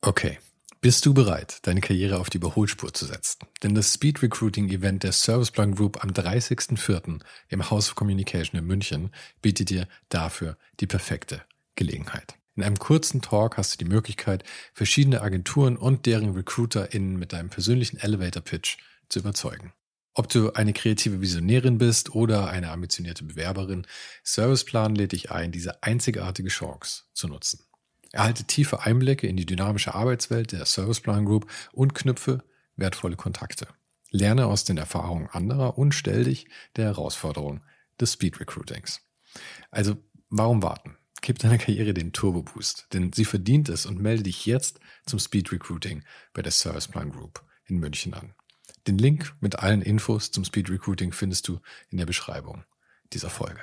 Okay, bist du bereit, deine Karriere auf die Überholspur zu setzen? Denn das Speed Recruiting Event der Serviceplan Group am 30.04. im House of Communication in München bietet dir dafür die perfekte Gelegenheit. In einem kurzen Talk hast du die Möglichkeit, verschiedene Agenturen und deren RecruiterInnen mit deinem persönlichen Elevator-Pitch zu überzeugen. Ob du eine kreative Visionärin bist oder eine ambitionierte Bewerberin, Serviceplan lädt dich ein, diese einzigartige Chance zu nutzen. Erhalte tiefe Einblicke in die dynamische Arbeitswelt der Serviceplan Group und knüpfe wertvolle Kontakte. Lerne aus den Erfahrungen anderer und stell dich der Herausforderung des Speed Recruitings. Also, warum warten? Gib deiner Karriere den Turbo-Boost, denn sie verdient es und melde dich jetzt zum Speed Recruiting bei der Serviceplan Group in München an. Den Link mit allen Infos zum Speed Recruiting findest du in der Beschreibung dieser Folge.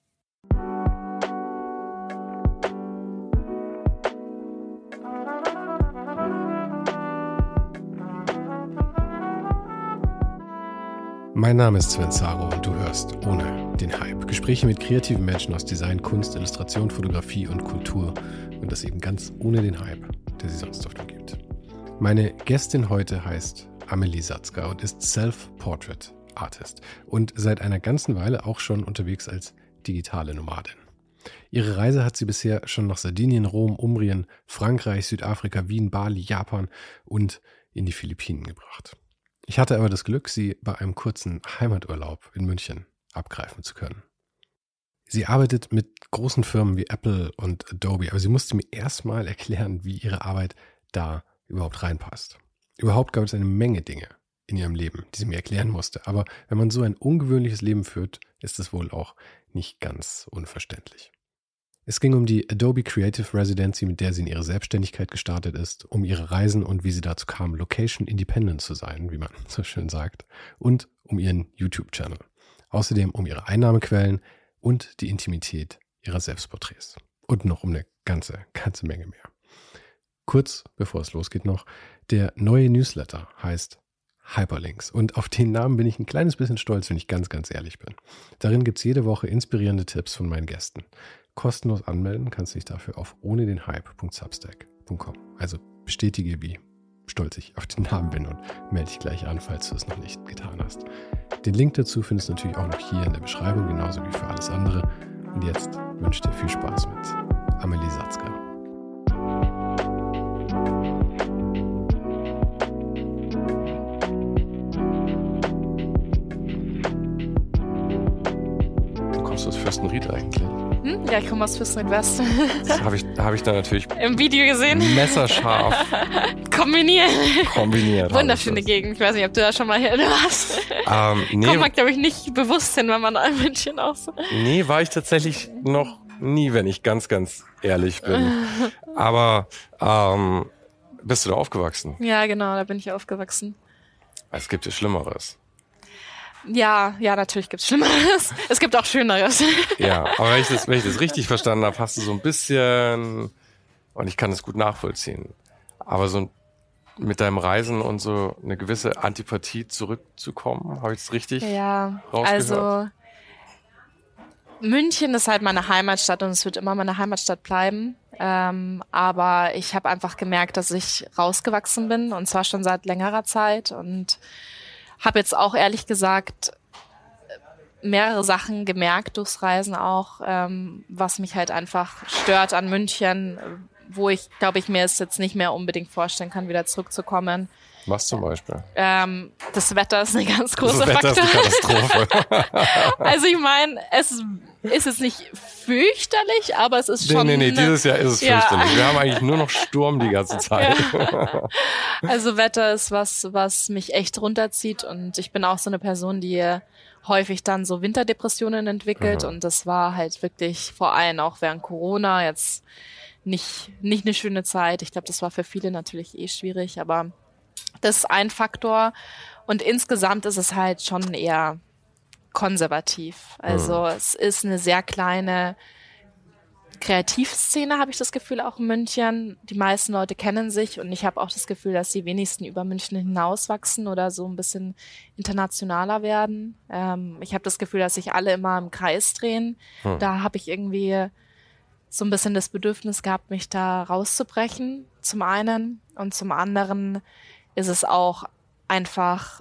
Mein Name ist Sven Saro und du hörst Ohne den Hype. Gespräche mit kreativen Menschen aus Design, Kunst, Illustration, Fotografie und Kultur. Und das eben ganz ohne den Hype, der sie sonst oft gibt. Meine Gästin heute heißt Amelie Satzka und ist Self-Portrait Artist und seit einer ganzen Weile auch schon unterwegs als digitale Nomadin. Ihre Reise hat sie bisher schon nach Sardinien, Rom, Umbrien, Frankreich, Südafrika, Wien, Bali, Japan und in die Philippinen gebracht. Ich hatte aber das Glück, sie bei einem kurzen Heimaturlaub in München abgreifen zu können. Sie arbeitet mit großen Firmen wie Apple und Adobe, aber sie musste mir erstmal erklären, wie ihre Arbeit da überhaupt reinpasst. Überhaupt gab es eine Menge Dinge in ihrem Leben, die sie mir erklären musste. Aber wenn man so ein ungewöhnliches Leben führt, ist es wohl auch nicht ganz unverständlich. Es ging um die Adobe Creative Residency, mit der sie in ihre Selbstständigkeit gestartet ist, um ihre Reisen und wie sie dazu kam, Location Independent zu sein, wie man so schön sagt, und um ihren YouTube-Channel. Außerdem um ihre Einnahmequellen und die Intimität ihrer Selbstporträts. Und noch um eine ganze Menge mehr. Kurz bevor es losgeht noch, der neue Newsletter heißt Hyperlinks und auf den Namen bin ich ein kleines bisschen stolz, wenn ich ganz ehrlich bin. Darin gibt es jede Woche inspirierende Tipps von meinen Gästen. Kostenlos anmelden kannst du dich dafür auf ohnedenhype.substack.com. Also bestätige, wie stolz ich auf den Namen bin und melde dich gleich an, falls du es noch nicht getan hast. Den Link dazu findest du natürlich auch noch hier in der Beschreibung, genauso wie für alles andere. Und jetzt wünsche ich dir viel Spaß mit Amelie Satzka. Du kommst aus Fürstenried eigentlich? Ja, ich komme aus Fürstenried-West. Das habe ich da natürlich im Video gesehen. Messerscharf. Kombiniert. Wunderschöne Gegend. Ich weiß nicht, ob du da schon mal hin warst. Nee. Kommt man, glaube ich, nicht bewusst hin, wenn man ein München auch so. Nee, war ich tatsächlich noch nie, wenn ich ganz ehrlich bin. Aber bist du da aufgewachsen? Ja, genau, da bin ich aufgewachsen. Es gibt ja Schlimmeres. Ja, natürlich gibt's Schlimmeres. Es gibt auch Schöneres. Ja, aber wenn ich das richtig verstanden habe, hast du so ein bisschen, und ich kann das gut nachvollziehen, aber so mit deinem Reisen und so eine gewisse Antipathie zurückzukommen, habe ich es richtig rausgehört? Also München ist halt meine Heimatstadt und es wird immer meine Heimatstadt bleiben. Aber ich habe einfach gemerkt, dass ich rausgewachsen bin und zwar schon seit längerer Zeit und habe jetzt auch ehrlich gesagt mehrere Sachen gemerkt durchs Reisen auch, was mich halt einfach stört an München, wo ich, glaube ich, mir es jetzt nicht mehr unbedingt vorstellen kann, wieder zurückzukommen. Was zum Beispiel? Das Wetter ist eine ganz große Faktor. Das Wetter ist eine Katastrophe. Also ich meine, es ist jetzt nicht fürchterlich, aber es ist schon... Nee, dieses Jahr ist es fürchterlich. Wir haben eigentlich nur noch Sturm die ganze Zeit. Ja. Also Wetter ist was mich echt runterzieht und ich bin auch so eine Person, die häufig dann so Winterdepressionen entwickelt und das war halt wirklich vor allem auch während Corona jetzt nicht eine schöne Zeit. Ich glaube, das war für viele natürlich schwierig, aber das ist ein Faktor und insgesamt ist es halt schon eher konservativ. Also es ist eine sehr kleine Kreativszene, habe ich das Gefühl, auch in München. Die meisten Leute kennen sich und ich habe auch das Gefühl, dass die wenigsten über München hinauswachsen oder so ein bisschen internationaler werden. Ich habe das Gefühl, dass sich alle immer im Kreis drehen. Da habe ich irgendwie so ein bisschen das Bedürfnis gehabt, mich da rauszubrechen, zum einen. Und zum anderen ist es auch einfach,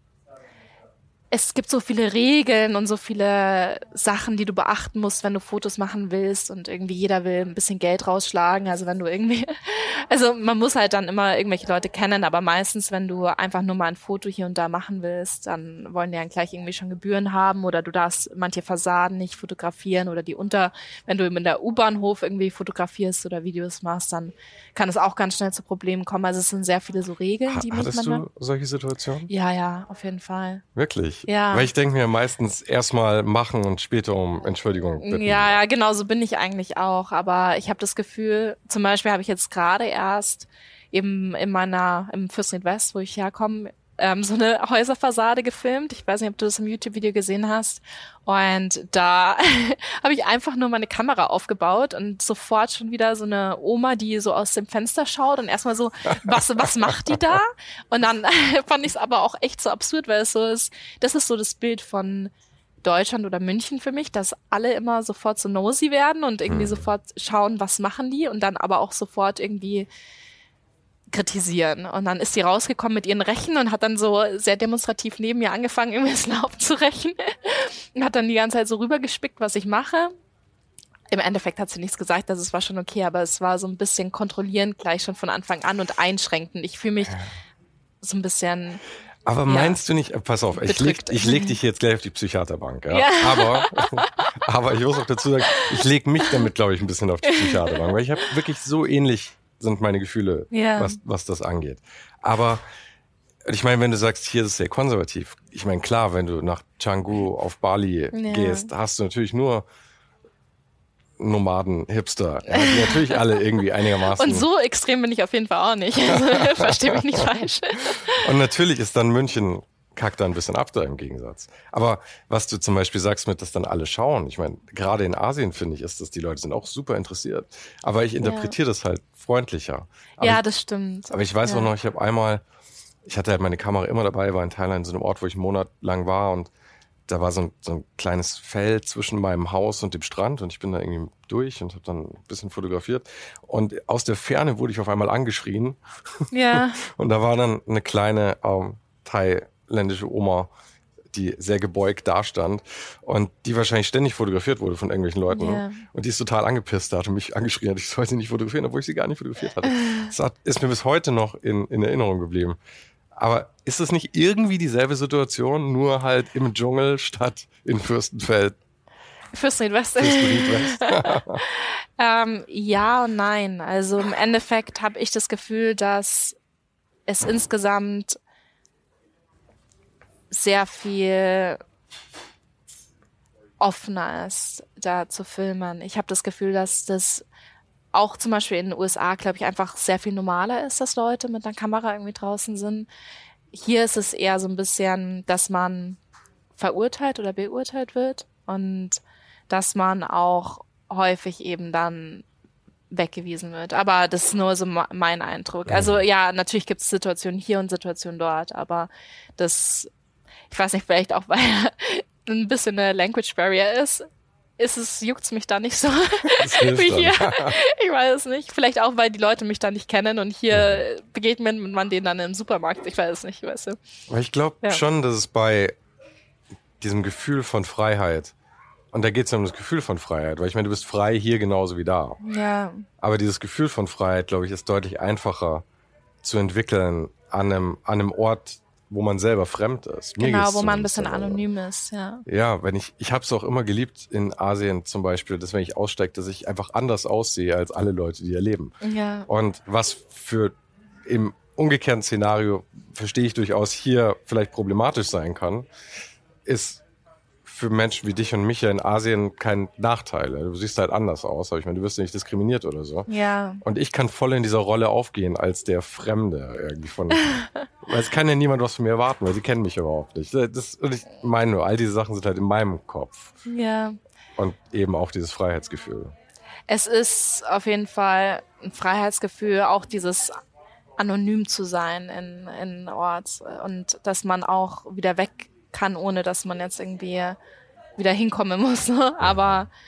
es gibt so viele Regeln und so viele Sachen, die du beachten musst, wenn du Fotos machen willst, und irgendwie jeder will ein bisschen Geld rausschlagen. Also wenn du irgendwie, also man muss halt dann immer irgendwelche Leute kennen, aber meistens, wenn du einfach nur mal ein Foto hier und da machen willst, dann wollen die dann gleich irgendwie schon Gebühren haben, oder du darfst manche Fassaden nicht fotografieren, oder wenn du in der U-Bahnhof irgendwie fotografierst oder Videos machst, dann kann es auch ganz schnell zu Problemen kommen. Also es sind sehr viele so Regeln, die mich Hattest du solche Situationen? Ja, auf jeden Fall. Wirklich? Ja. Weil ich denke mir meistens erstmal machen und später um Entschuldigung bitten. Ja, genau, so bin ich eigentlich auch. Aber ich habe das Gefühl, zum Beispiel habe ich jetzt gerade erst eben im Fürsten West, wo ich herkomme, so eine Häuserfassade gefilmt. Ich weiß nicht, ob du das im YouTube-Video gesehen hast. Und da habe ich einfach nur meine Kamera aufgebaut und sofort schon wieder so eine Oma, die so aus dem Fenster schaut und erstmal so, was macht die da? Und dann fand ich es aber auch echt so absurd, weil es so ist, das ist so das Bild von Deutschland oder München für mich, dass alle immer sofort so nosy werden und irgendwie sofort schauen, was machen die, und dann aber auch sofort irgendwie kritisieren. Und dann ist sie rausgekommen mit ihren Rechen und hat dann so sehr demonstrativ neben mir angefangen, irgendwie das Laub zu rächen und hat dann die ganze Zeit so rübergespickt, was ich mache. Im Endeffekt hat sie nichts gesagt, also es war schon okay, aber es war so ein bisschen kontrollierend gleich schon von Anfang an und einschränkend. Ich fühle mich so ein bisschen... Aber meinst du nicht, pass auf, ich leg dich jetzt gleich auf die Psychiaterbank, ja. Aber ich muss auch dazu sagen, ich leg mich damit, glaube ich, ein bisschen auf die Psychiaterbank, weil ich habe wirklich so ähnlich sind meine Gefühle, was das angeht. Aber ich meine, wenn du sagst, hier ist es sehr konservativ, ich meine, klar, wenn du nach Canggu auf Bali gehst, hast du natürlich nur Nomaden, Hipster, die natürlich alle irgendwie einigermaßen... Und so extrem bin ich auf jeden Fall auch nicht. Also, versteh mich nicht falsch. Und natürlich ist dann München, kackt da ein bisschen ab da im Gegensatz. Aber was du zum Beispiel sagst mit, dass dann alle schauen, ich meine, gerade in Asien finde ich, ist das, die Leute sind auch super interessiert. Aber ich interpretiere das halt freundlicher. Aber das stimmt. Aber ich weiß auch noch, ich hatte halt meine Kamera immer dabei, war in Thailand in so einem Ort, wo ich einen Monat lang war, und da war so ein kleines Feld zwischen meinem Haus und dem Strand, und ich bin da irgendwie durch und habe dann ein bisschen fotografiert. Und aus der Ferne wurde ich auf einmal angeschrien. Ja. Und da war dann eine kleine thailändische Oma, die sehr gebeugt dastand und die wahrscheinlich ständig fotografiert wurde von irgendwelchen Leuten. Yeah. Und die ist total angepisst, da hatte mich angeschrien, ich sollte nicht fotografieren, obwohl ich sie gar nicht fotografiert hatte. Das ist mir bis heute noch in Erinnerung geblieben. Aber ist es nicht irgendwie dieselbe Situation, nur halt im Dschungel statt in Fürstenfeld? Fürstenried West. Ja und nein. Also im Endeffekt habe ich das Gefühl, dass es insgesamt sehr viel offener ist, da zu filmen. Ich habe das Gefühl, dass das auch zum Beispiel in den USA, glaube ich, einfach sehr viel normaler ist, dass Leute mit einer Kamera irgendwie draußen sind. Hier ist es eher so ein bisschen, dass man verurteilt oder beurteilt wird und dass man auch häufig eben dann weggewiesen wird. Aber das ist nur so mein Eindruck. Also ja, natürlich gibt es Situationen hier und Situationen dort, aber das, ich weiß nicht, vielleicht auch, weil ein bisschen eine Language Barrier juckt's mich da nicht so wie hier. Ich weiß es nicht. Vielleicht auch, weil die Leute mich da nicht kennen und hier begegnet man denen dann im Supermarkt. Ich weiß es nicht, weißt du. Aber ich glaube schon, dass es bei diesem Gefühl von Freiheit, und da geht es ja um das Gefühl von Freiheit, weil ich meine, du bist frei hier genauso wie da. Ja. Aber dieses Gefühl von Freiheit, glaube ich, ist deutlich einfacher zu entwickeln an einem Ort, wo man selber fremd ist. Genau, wo man ein bisschen anonym ist, ja. Ja, ich habe es auch immer geliebt in Asien zum Beispiel, dass wenn ich aussteige, dass ich einfach anders aussehe als alle Leute, die hier leben. Ja. Und was für im umgekehrten Szenario, verstehe ich durchaus, hier vielleicht problematisch sein kann, ist für Menschen wie dich und mich ja in Asien kein Nachteil. Du siehst halt anders aus, aber ich meine, du wirst ja nicht diskriminiert oder so. Ja. Und ich kann voll in dieser Rolle aufgehen als der Fremde irgendwie weil es kann ja niemand was von mir erwarten, weil sie kennen mich überhaupt nicht. Und ich meine nur, all diese Sachen sind halt in meinem Kopf. Ja. Und eben auch dieses Freiheitsgefühl. Es ist auf jeden Fall ein Freiheitsgefühl, auch dieses anonym zu sein in Ort und dass man auch wieder weg kann, ohne dass man jetzt irgendwie wieder hinkommen muss. Ne? Aber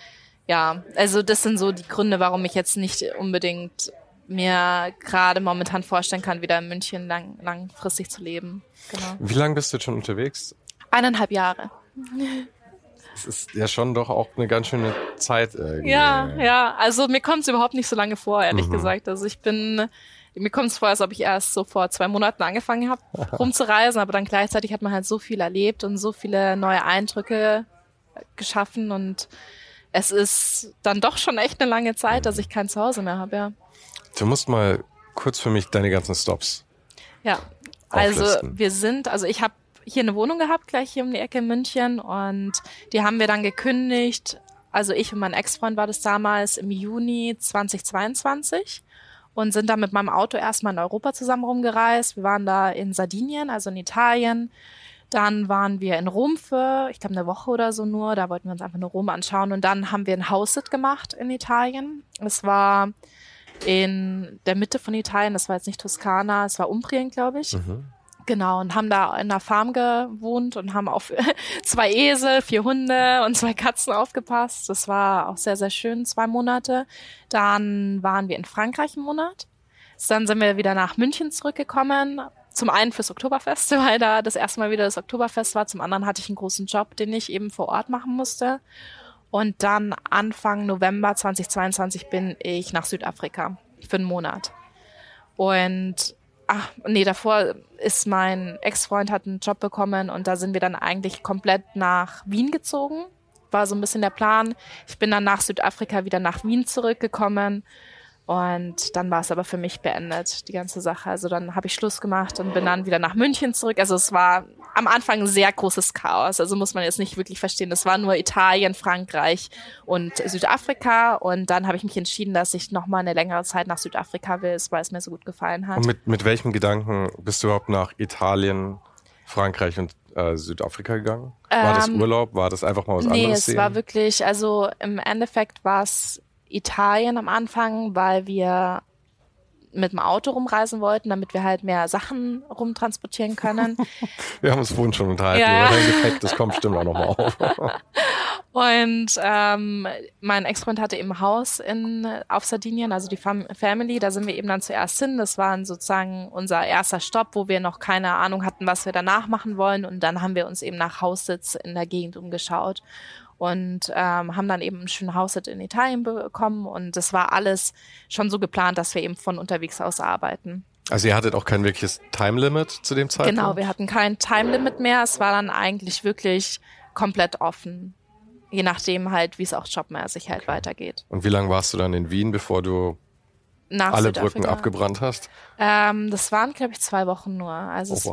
ja, also das sind so die Gründe, warum ich jetzt nicht unbedingt mir gerade momentan vorstellen kann, wieder in München langfristig zu leben. Genau. Wie lange bist du jetzt schon unterwegs? 1,5 Jahre. Das ist ja schon doch auch eine ganz schöne Zeit irgendwie. Ja, also mir kommt es überhaupt nicht so lange vor, ehrlich gesagt. Also mir kommt es vor, als ob ich erst so vor 2 Monaten angefangen habe, rumzureisen, aber dann gleichzeitig hat man halt so viel erlebt und so viele neue Eindrücke geschaffen und es ist dann doch schon echt eine lange Zeit, dass ich kein Zuhause mehr habe, ja. Du musst mal kurz für mich deine ganzen Stops auflisten. Ich habe hier eine Wohnung gehabt, gleich hier um die Ecke in München und die haben wir dann gekündigt. Also ich und mein Ex-Freund war das damals im Juni 2022 und sind dann mit meinem Auto erstmal in Europa zusammen rumgereist. Wir waren da in Sardinien, also in Italien. Dann waren wir in Rom für, ich glaube, eine Woche oder so nur. Da wollten wir uns einfach nur Rom anschauen. Und dann haben wir ein House-Sit gemacht in Italien. Es war in der Mitte von Italien. Das war jetzt nicht Toskana, es war Umbrien, glaube ich. Genau, und haben da in einer Farm gewohnt und haben auf 2 Esel, 4 Hunde und 2 Katzen aufgepasst. Das war auch sehr, sehr schön, 2 Monate. Dann waren wir in Frankreich einen Monat. Dann sind wir wieder nach München zurückgekommen. Zum einen fürs Oktoberfest, weil da das erste Mal wieder das Oktoberfest war. Zum anderen hatte ich einen großen Job, den ich eben vor Ort machen musste. Und dann Anfang November 2022 bin ich nach Südafrika für einen Monat. Und davor ist mein Ex-Freund, hat einen Job bekommen und da sind wir dann eigentlich komplett nach Wien gezogen. War so ein bisschen der Plan. Ich bin dann nach Südafrika wieder nach Wien zurückgekommen und dann war es aber für mich beendet, die ganze Sache. Also dann habe ich Schluss gemacht und bin dann wieder nach München zurück. Also es war am Anfang ein sehr großes Chaos. Also muss man jetzt nicht wirklich verstehen. Es war nur Italien, Frankreich und Südafrika. Und dann habe ich mich entschieden, dass ich nochmal eine längere Zeit nach Südafrika will, weil es mir so gut gefallen hat. Und mit welchem Gedanken bist du überhaupt nach Italien, Frankreich und Südafrika gegangen? War das Urlaub? War das einfach mal was anderes? Nee, es war wirklich, also im Endeffekt war es Italien am Anfang, weil wir mit dem Auto rumreisen wollten, damit wir halt mehr Sachen rumtransportieren können. Wir haben uns vorhin schon unterhalten, über dein Gepäck, das kommt bestimmt auch nochmal auf. Und mein Ex-Freund hatte eben ein Haus auf Sardinien, also die Family, da sind wir eben dann zuerst hin. Das war sozusagen unser erster Stopp, wo wir noch keine Ahnung hatten, was wir danach machen wollen. Und dann haben wir uns eben nach Haussitz in der Gegend umgeschaut. Und haben dann eben einen schönen Haussitz in Italien bekommen und das war alles schon so geplant, dass wir eben von unterwegs aus arbeiten. Also ihr hattet auch kein wirkliches Time-Limit zu dem Zeitpunkt? Genau, wir hatten kein Time-Limit mehr, es war dann eigentlich wirklich komplett offen, je nachdem halt, wie es auch jobmäßig halt weitergeht. Und wie lange warst du dann in Wien, bevor du alle Brücken abgebrannt hast? Das waren, glaube ich, 2 Wochen nur, also es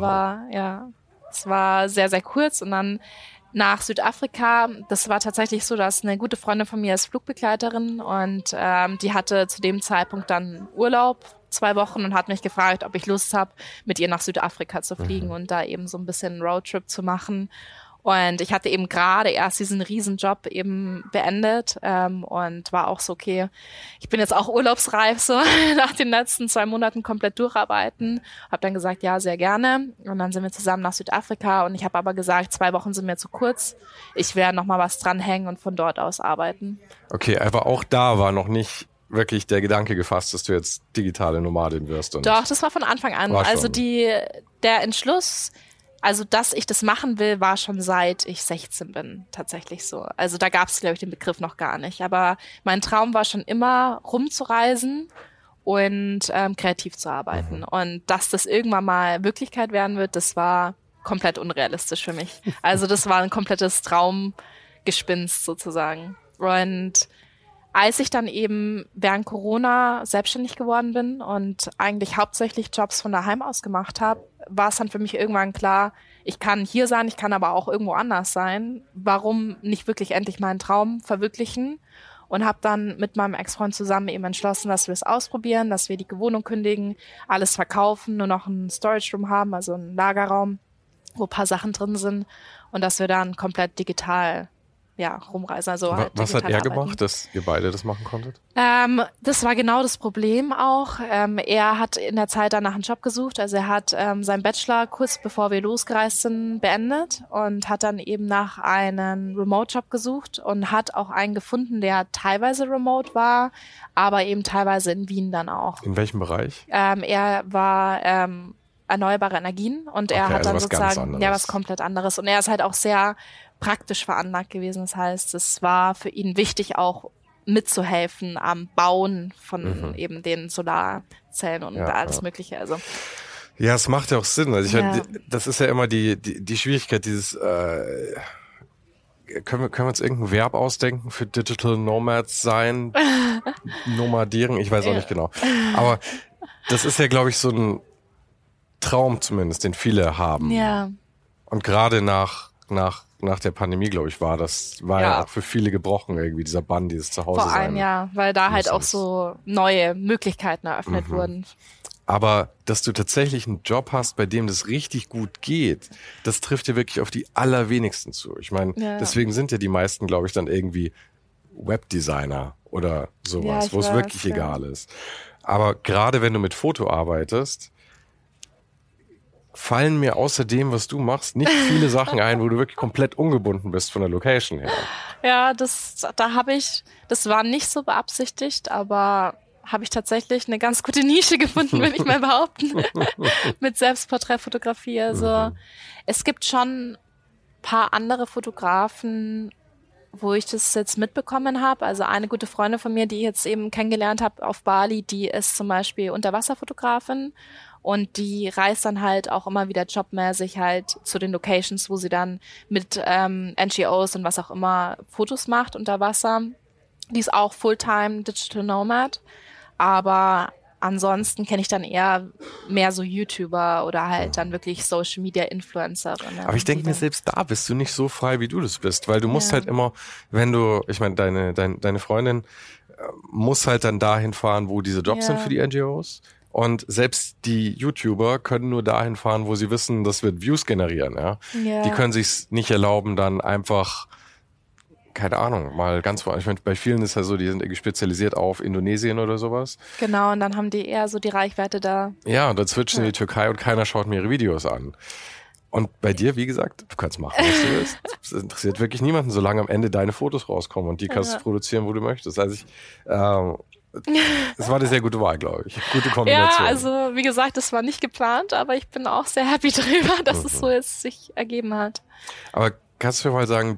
war sehr, sehr kurz und dann nach Südafrika, das war tatsächlich so, dass eine gute Freundin von mir ist Flugbegleiterin und die hatte zu dem Zeitpunkt dann Urlaub, 2 Wochen und hat mich gefragt, ob ich Lust habe, mit ihr nach Südafrika zu fliegen und da eben so ein bisschen Roadtrip zu machen. Und ich hatte eben gerade erst diesen Riesenjob eben beendet und war auch so, okay, ich bin jetzt auch urlaubsreif, so nach den letzten 2 Monaten komplett durcharbeiten. Habe dann gesagt, ja, sehr gerne. Und dann sind wir zusammen nach Südafrika und ich habe aber gesagt, 2 Wochen sind mir zu kurz. Ich werde noch mal was dranhängen und von dort aus arbeiten. Okay, aber auch da war noch nicht wirklich der Gedanke gefasst, dass du jetzt digitale Nomadin wirst. Doch, das war von Anfang an. Also der Entschluss, also, dass ich das machen will, war schon seit ich 16 bin, tatsächlich so. Also, da gab es, glaube ich, den Begriff noch gar nicht. Aber mein Traum war schon immer, rumzureisen und kreativ zu arbeiten. Und dass das irgendwann mal Wirklichkeit werden wird, das war komplett unrealistisch für mich. Also, das war ein komplettes Traumgespinst sozusagen. Und als ich dann eben während Corona selbstständig geworden bin und eigentlich hauptsächlich Jobs von daheim aus gemacht habe, war es dann für mich irgendwann klar, ich kann hier sein, ich kann aber auch irgendwo anders sein. Warum nicht wirklich endlich meinen Traum verwirklichen? Und habe dann mit meinem Ex-Freund zusammen eben entschlossen, dass wir es ausprobieren, dass wir die Wohnung kündigen, alles verkaufen, nur noch einen Storage Room haben, also einen Lagerraum, wo ein paar Sachen drin sind und dass wir dann komplett digital rumreisen. Also halt was hat er arbeiten. gemacht, dass ihr beide das machen konntet? Das war genau das Problem auch. Er hat in der Zeit danach einen Job gesucht. Also er hat seinen Bachelor kurz bevor wir losgereist sind beendet und hat dann eben nach einem Remote-Job gesucht und hat auch einen gefunden, der teilweise remote war, aber eben teilweise in Wien dann auch. In welchem Bereich? Er war erneuerbare Energien und er hat dann sozusagen was komplett anderes. Und er ist halt auch sehr praktisch veranlagt gewesen. Das heißt, es war für ihn wichtig, auch mitzuhelfen am Bauen von eben den Solarzellen und alles Mögliche. Also ja, es macht ja auch Sinn. Also das ist ja immer die Schwierigkeit, dieses können wir uns irgendein Verb ausdenken für Digital Nomads sein? Nomadieren? Ich weiß auch nicht genau. Aber das ist ja, glaube ich, so ein Traum zumindest, den viele haben. Ja. Und gerade nach der Pandemie, glaube ich, war ja auch für viele gebrochen, irgendwie dieser Bann, dieses Zuhause sein. Vor allem, weil da halt auch so neue Möglichkeiten eröffnet wurden. Aber dass du tatsächlich einen Job hast, bei dem das richtig gut geht, das trifft ja wirklich auf die allerwenigsten zu. Ich meine, deswegen sind ja die meisten, glaube ich, dann irgendwie Webdesigner oder sowas, wo es wirklich egal ist. Aber gerade wenn du mit Foto arbeitest, fallen mir außer dem, was du machst, nicht viele Sachen ein, wo du wirklich komplett ungebunden bist von der Location her. Ja, das war nicht so beabsichtigt, aber habe ich tatsächlich eine ganz gute Nische gefunden, würde ich mal behaupten, mit Selbstporträtfotografie. Also es gibt schon ein paar andere Fotografen, wo ich das jetzt mitbekommen habe. Also eine gute Freundin von mir, die ich jetzt eben kennengelernt habe auf Bali, die ist zum Beispiel Unterwasserfotografin. Und die reist dann halt auch immer wieder jobmäßig halt zu den Locations, wo sie dann mit NGOs und was auch immer Fotos macht unter Wasser. Die ist auch Fulltime Digital Nomad. Aber ansonsten kenne ich dann eher mehr so YouTuber oder halt dann wirklich Social Media Influencer. Aber ich denke mir, selbst da bist du nicht so frei, wie du das bist. Weil du musst halt immer, ich meine, deine Freundin muss halt dann dahin fahren, wo diese Jobs sind für die NGOs. Und selbst die YouTuber können nur dahin fahren, wo sie wissen, das wird Views generieren. Ja? Die können sich's nicht erlauben, dann einfach, keine Ahnung, mal ganz woanders. Ich meine, bei vielen ist ja so, die sind irgendwie spezialisiert auf Indonesien oder sowas. Genau, und dann haben die eher so die Reichweite da. Ja, und dann switchen in die Türkei und keiner schaut mir ihre Videos an. Und bei dir, wie gesagt, du kannst machen, was du willst. Es interessiert wirklich niemanden, solange am Ende deine Fotos rauskommen und die kannst du produzieren, wo du möchtest. Also das war eine sehr gute Wahl, glaube ich. Gute Kombination. Ja, also wie gesagt, das war nicht geplant, aber ich bin auch sehr happy drüber, dass es so jetzt sich ergeben hat. Aber kannst du mir mal sagen,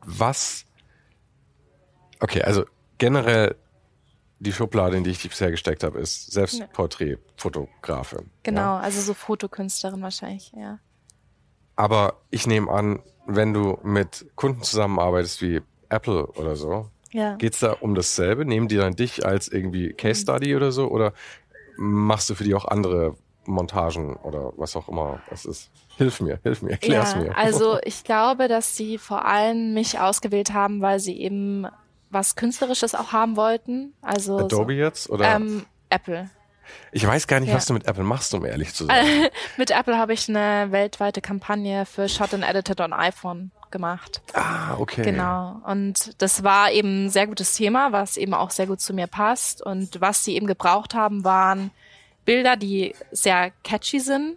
okay, also generell die Schublade, in die ich dich bisher gesteckt habe, ist Selbstporträtfotografin. Genau, also so Fotokünstlerin wahrscheinlich, ja. Aber ich nehme an, wenn du mit Kunden zusammenarbeitest wie Apple oder so, geht's da um dasselbe? Nehmen die dann dich als irgendwie Case Study oder so? Oder machst du für die auch andere Montagen oder was auch immer das ist? Hilf mir, erklär's mir. Also ich glaube, dass sie vor allem mich ausgewählt haben, weil sie eben was Künstlerisches auch haben wollten. Also Adobe jetzt? Oder? Apple. Ich weiß gar nicht, was du mit Apple machst, um ehrlich zu sein. Mit Apple habe ich eine weltweite Kampagne für Shot and Edited on iPhone gemacht. Ah, okay. Genau. Und das war eben ein sehr gutes Thema, was eben auch sehr gut zu mir passt. Und was sie eben gebraucht haben, waren Bilder, die sehr catchy sind,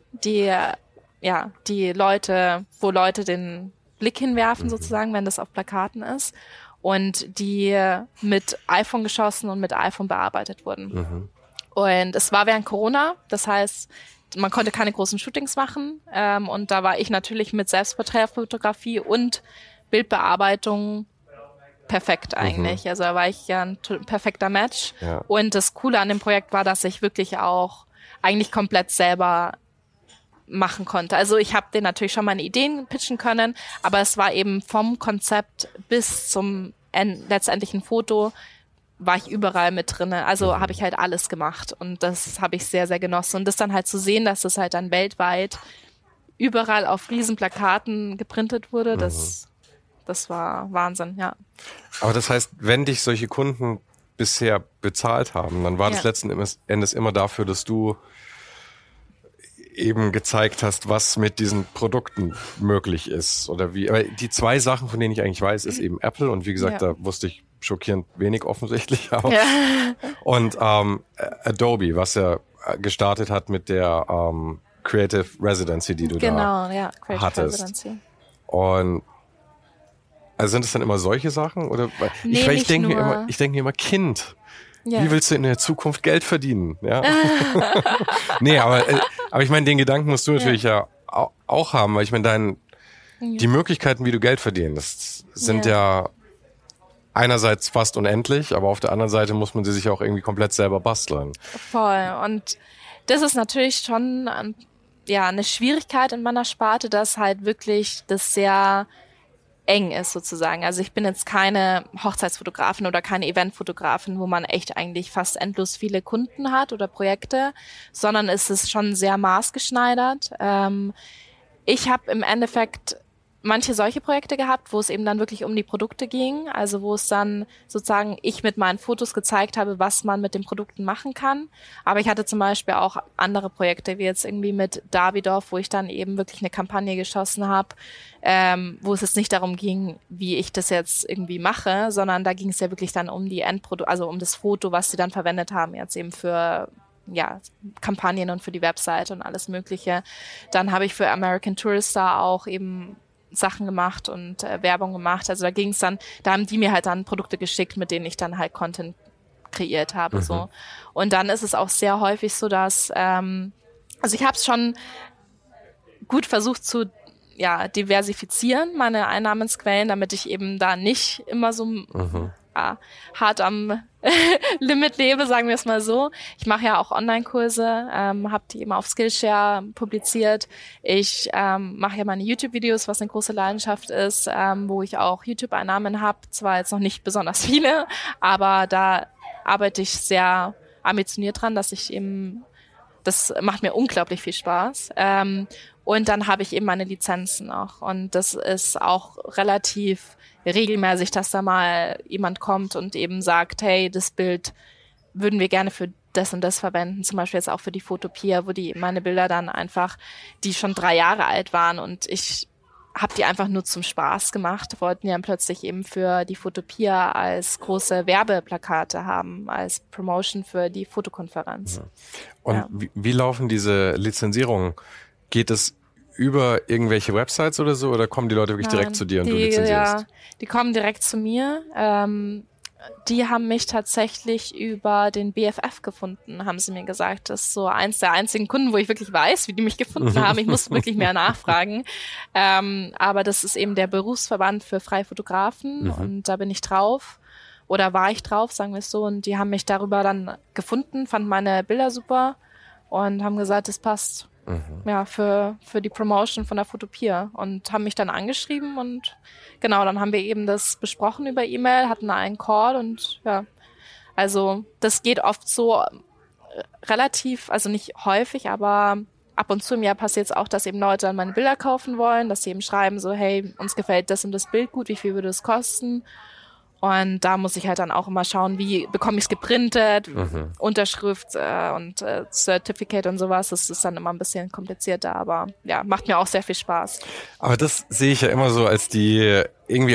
wo Leute den Blick hinwerfen sozusagen, wenn das auf Plakaten ist. Und die mit iPhone geschossen und mit iPhone bearbeitet wurden. Und es war während Corona, das heißt, man konnte keine großen Shootings machen. Und da war ich natürlich mit Selbstporträtfotografie und Bildbearbeitung perfekt eigentlich. Also da war ich ja ein perfekter Match. Ja. Und das Coole an dem Projekt war, dass ich wirklich auch eigentlich komplett selber machen konnte. Also ich habe denen natürlich schon meine Ideen pitchen können, aber es war eben vom Konzept bis zum letztendlichen Foto war ich überall mit drinne. Also habe ich halt alles gemacht und das habe ich sehr, sehr genossen. Und das dann halt zu sehen, dass das halt dann weltweit überall auf Riesenplakaten geprintet wurde, das war Wahnsinn, ja. Aber das heißt, wenn dich solche Kunden bisher bezahlt haben, dann war das letzten Endes immer dafür, dass du eben gezeigt hast, was mit diesen Produkten möglich ist oder wie. Aber die 2 Sachen, von denen ich eigentlich weiß, ist eben Apple und wie gesagt, da wusste ich schockierend wenig offensichtlich. Aber und Adobe, was ja gestartet hat mit der Creative Residency, die du da Creative Residency. Und also sind es dann immer solche Sachen oder? Ich denke mir immer Kind. Wie willst du in der Zukunft Geld verdienen? Ja? Nee, aber ich meine, den Gedanken musst du natürlich ja auch haben, weil ich meine, die Möglichkeiten, wie du Geld verdienst, sind ja einerseits fast unendlich, aber auf der anderen Seite muss man sie sich auch irgendwie komplett selber basteln. Voll. Und das ist natürlich schon eine Schwierigkeit in meiner Sparte, dass halt wirklich das sehr eng ist sozusagen. Also ich bin jetzt keine Hochzeitsfotografin oder keine Eventfotografin, wo man echt eigentlich fast endlos viele Kunden hat oder Projekte, sondern es ist schon sehr maßgeschneidert. Ich habe im Endeffekt manche solche Projekte gehabt, wo es eben dann wirklich um die Produkte ging, also wo es dann sozusagen ich mit meinen Fotos gezeigt habe, was man mit den Produkten machen kann. Aber ich hatte zum Beispiel auch andere Projekte, wie jetzt irgendwie mit Davidoff, wo ich dann eben wirklich eine Kampagne geschossen habe, wo es jetzt nicht darum ging, wie ich das jetzt irgendwie mache, sondern da ging es ja wirklich dann um die Endprodukte, also um das Foto, was sie dann verwendet haben, jetzt eben für Kampagnen und für die Webseite und alles Mögliche. Dann habe ich für American Tourister auch eben Sachen gemacht und Werbung gemacht. Also da haben die mir halt dann Produkte geschickt, mit denen ich dann halt Content kreiert habe. So. Und dann ist es auch sehr häufig so, dass also ich habe es schon gut versucht zu diversifizieren, meine Einnahmensquellen, damit ich eben da nicht immer so hart am Limit lebe, sagen wir es mal so. Ich mache ja auch Online-Kurse, habe die eben auf Skillshare publiziert. Ich mache ja meine YouTube-Videos, was eine große Leidenschaft ist, wo ich auch YouTube-Einnahmen habe. Zwar jetzt noch nicht besonders viele, aber da arbeite ich sehr ambitioniert dran, dass ich eben, das macht mir unglaublich viel Spaß. Und dann habe ich eben meine Lizenzen noch. Und das ist auch relativ regelmäßig, dass da mal jemand kommt und eben sagt, hey, das Bild würden wir gerne für das und das verwenden. Zum Beispiel jetzt auch für die Photopia, wo meine Bilder dann einfach, die schon 3 Jahre alt waren und ich habe die einfach nur zum Spaß gemacht, wollten ja plötzlich eben für die Photopia als große Werbeplakate haben, als Promotion für die Fotokonferenz. Und wie laufen diese Lizenzierungen? Geht es über irgendwelche Websites oder so oder kommen die Leute wirklich direkt zu dir und du lizenzierst? Ja, die kommen direkt zu mir. Die haben mich tatsächlich über den BFF gefunden, haben sie mir gesagt. Das ist so eins der einzigen Kunden, wo ich wirklich weiß, wie die mich gefunden haben. Ich muss wirklich mehr nachfragen. Aber das ist eben der Berufsverband für freie Fotografen und da bin ich drauf. Oder war ich drauf, sagen wir es so. Und die haben mich darüber dann gefunden, fanden meine Bilder super und haben gesagt, es passt. Ja, für die Promotion von der Photopia und haben mich dann angeschrieben und genau, dann haben wir eben das besprochen über E-Mail, hatten einen Call und also das geht oft so relativ, also nicht häufig, aber ab und zu im Jahr passiert es auch, dass eben Leute dann meine Bilder kaufen wollen, dass sie eben schreiben so, hey, uns gefällt das und das Bild gut, wie viel würde es kosten? Und da muss ich halt dann auch immer schauen, wie bekomme ich es geprintet, Unterschrift und Certificate und sowas. Das ist dann immer ein bisschen komplizierter, aber ja, macht mir auch sehr viel Spaß. Aber das sehe ich ja immer so als die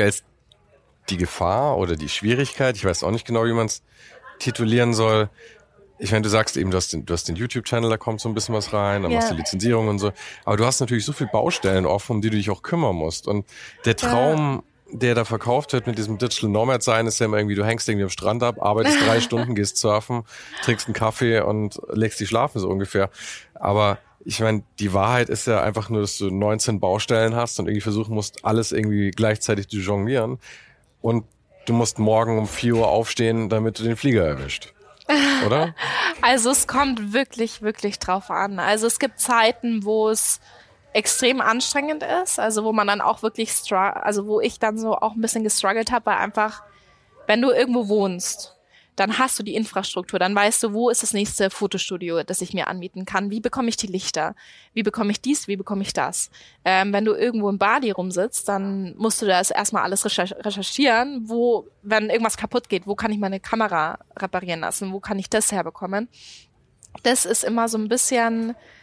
Gefahr oder die Schwierigkeit. Ich weiß auch nicht genau, wie man es titulieren soll. Ich meine, du sagst eben, du hast den YouTube-Channel, da kommt so ein bisschen was rein, dann machst du Lizenzierung und so. Aber du hast natürlich so viele Baustellen offen, um die du dich auch kümmern musst. Und der Traum, der da verkauft wird mit diesem Digital Nomad sein, ist ja immer irgendwie, du hängst irgendwie am Strand ab, arbeitest 3 Stunden, gehst surfen, trinkst einen Kaffee und legst dich schlafen, so ungefähr. Aber ich meine, die Wahrheit ist ja einfach nur, dass du 19 Baustellen hast und irgendwie versuchen musst, alles irgendwie gleichzeitig zu jonglieren. Und du musst morgen um 4 Uhr aufstehen, damit du den Flieger erwischt. Oder? Also es kommt wirklich, wirklich drauf an. Also es gibt Zeiten, wo es extrem anstrengend ist, also wo man dann auch wirklich, wo ich dann so auch ein bisschen gestruggelt habe, weil einfach, wenn du irgendwo wohnst, dann hast du die Infrastruktur, dann weißt du, wo ist das nächste Fotostudio, das ich mir anmieten kann, wie bekomme ich die Lichter, wie bekomme ich dies, wie bekomme ich das. Wenn du irgendwo in Bali rumsitzt, dann musst du das erstmal alles recherchieren, wenn irgendwas kaputt geht, wo kann ich meine Kamera reparieren lassen, wo kann ich das herbekommen. Das ist immer so ein bisschen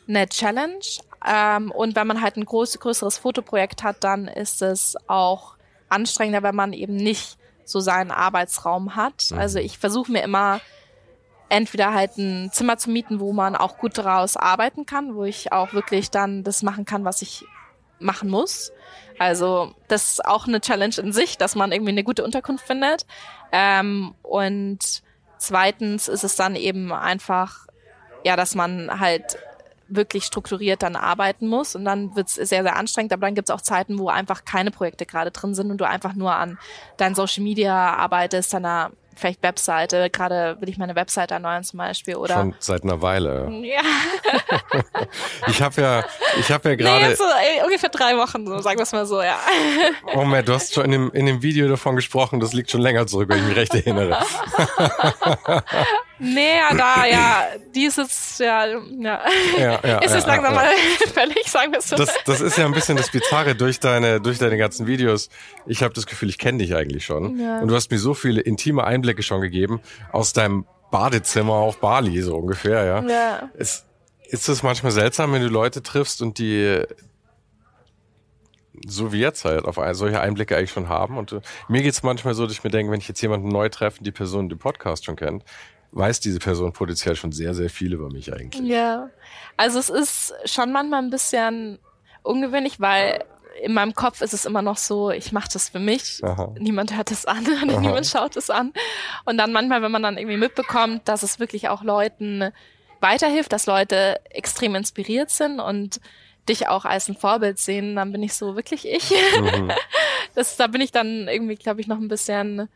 eine Challenge. Und wenn man halt ein größeres Fotoprojekt hat, dann ist es auch anstrengender, wenn man eben nicht so seinen Arbeitsraum hat. Also ich versuche mir immer entweder halt ein Zimmer zu mieten, wo man auch gut daraus arbeiten kann, wo ich auch wirklich dann das machen kann, was ich machen muss. Also das ist auch eine Challenge in sich, dass man irgendwie eine gute Unterkunft findet. Und zweitens ist es dann eben einfach, ja, dass man halt wirklich strukturiert dann arbeiten muss und dann wird's sehr, sehr anstrengend, aber dann gibt's auch Zeiten, wo einfach keine Projekte gerade drin sind und du einfach nur an deinen Social Media arbeitest, deiner vielleicht Webseite, gerade will ich meine Webseite erneuern zum Beispiel, oder? Schon seit einer Weile. Ja. Ich habe ja gerade... Nee, so, ungefähr 3 Wochen, so, sagen wir es mal so, ja. Oh man, du hast schon in dem Video davon gesprochen, das liegt schon länger zurück, wenn ich mich recht erinnere. Nee, die ist jetzt, ist jetzt langsam mal fällig, sagen wir es so. Das ist ja ein bisschen das Bizarre durch deine ganzen Videos. Ich habe das Gefühl, ich kenne dich eigentlich schon. Ja. Und du hast mir so viele intime Einblicke schon gegeben aus deinem Badezimmer auf Bali, so ungefähr, ja. Ja. Ist es manchmal seltsam, wenn du Leute triffst und die so wie jetzt halt auf solche Einblicke eigentlich schon haben? Und mir geht's manchmal so, dass ich mir denke, wenn ich jetzt jemanden neu treffe, die Person den Podcast schon kennt, weiß diese Person potenziell schon sehr, sehr viel über mich eigentlich. Ja, also es ist schon manchmal ein bisschen ungewöhnlich, weil in meinem Kopf ist es immer noch so, ich mache das für mich, niemand hört es an, niemand schaut es an. Und dann manchmal, wenn man dann irgendwie mitbekommt, dass es wirklich auch Leuten weiterhilft, dass Leute extrem inspiriert sind und dich auch als ein Vorbild sehen, dann bin ich so wirklich ich. Da bin ich dann irgendwie, glaube ich, noch ein bisschen,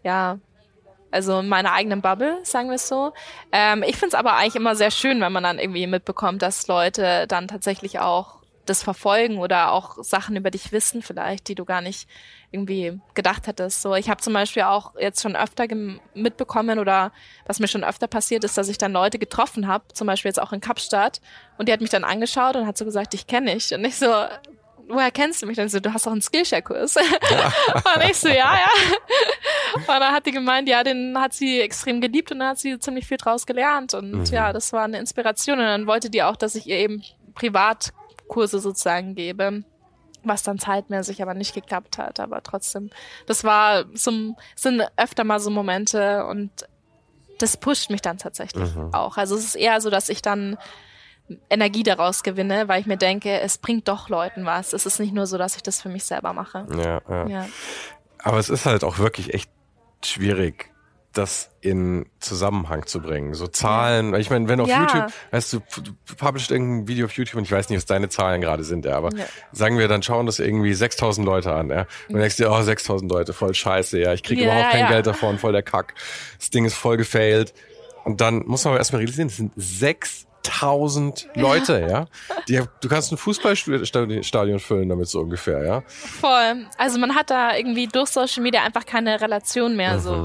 also in meiner eigenen Bubble, sagen wir es so. Ich finde es aber eigentlich immer sehr schön, wenn man dann irgendwie mitbekommt, dass Leute dann tatsächlich auch das verfolgen oder auch Sachen über dich wissen vielleicht, die du gar nicht irgendwie gedacht hättest. So, ich habe zum Beispiel auch jetzt schon öfter mitbekommen oder was mir schon öfter passiert ist, dass ich dann Leute getroffen habe, zum Beispiel jetzt auch in Kapstadt, und die hat mich dann angeschaut und hat so gesagt, dich kenne ich. Und ich so, woher kennst du mich? Dann so, du hast doch einen Skillshare-Kurs. Und ich so, ja. Und dann hat die gemeint, ja, den hat sie extrem geliebt und dann hat sie ziemlich viel draus gelernt. Und ja, das war eine Inspiration. Und dann wollte die auch, dass ich ihr eben Privatkurse sozusagen gebe, was dann zeitmäßig aber nicht geklappt hat. Aber trotzdem, das sind öfter mal so Momente und das pusht mich dann tatsächlich auch. Also es ist eher so, dass ich dann Energie daraus gewinne, weil ich mir denke, es bringt doch Leuten was. Es ist nicht nur so, dass ich das für mich selber mache. Ja. Aber es ist halt auch wirklich echt schwierig, das in Zusammenhang zu bringen. So Zahlen, ich meine, wenn auf YouTube, weißt du publishst irgendein Video auf YouTube und ich weiß nicht, was deine Zahlen gerade sind, aber sagen wir, dann schauen das irgendwie 6.000 Leute an, ja. Und denkst dir, 6.000 Leute, voll scheiße, ja. Ich kriege überhaupt kein Geld davon, voll der Kack. Das Ding ist voll gefailt. Und dann muss man aber erstmal realisieren, das sind 6.000 Leute, ja. Du kannst ein Fußballstadion füllen damit so ungefähr, ja. Voll. Also man hat da irgendwie durch Social Media einfach keine Relation mehr, so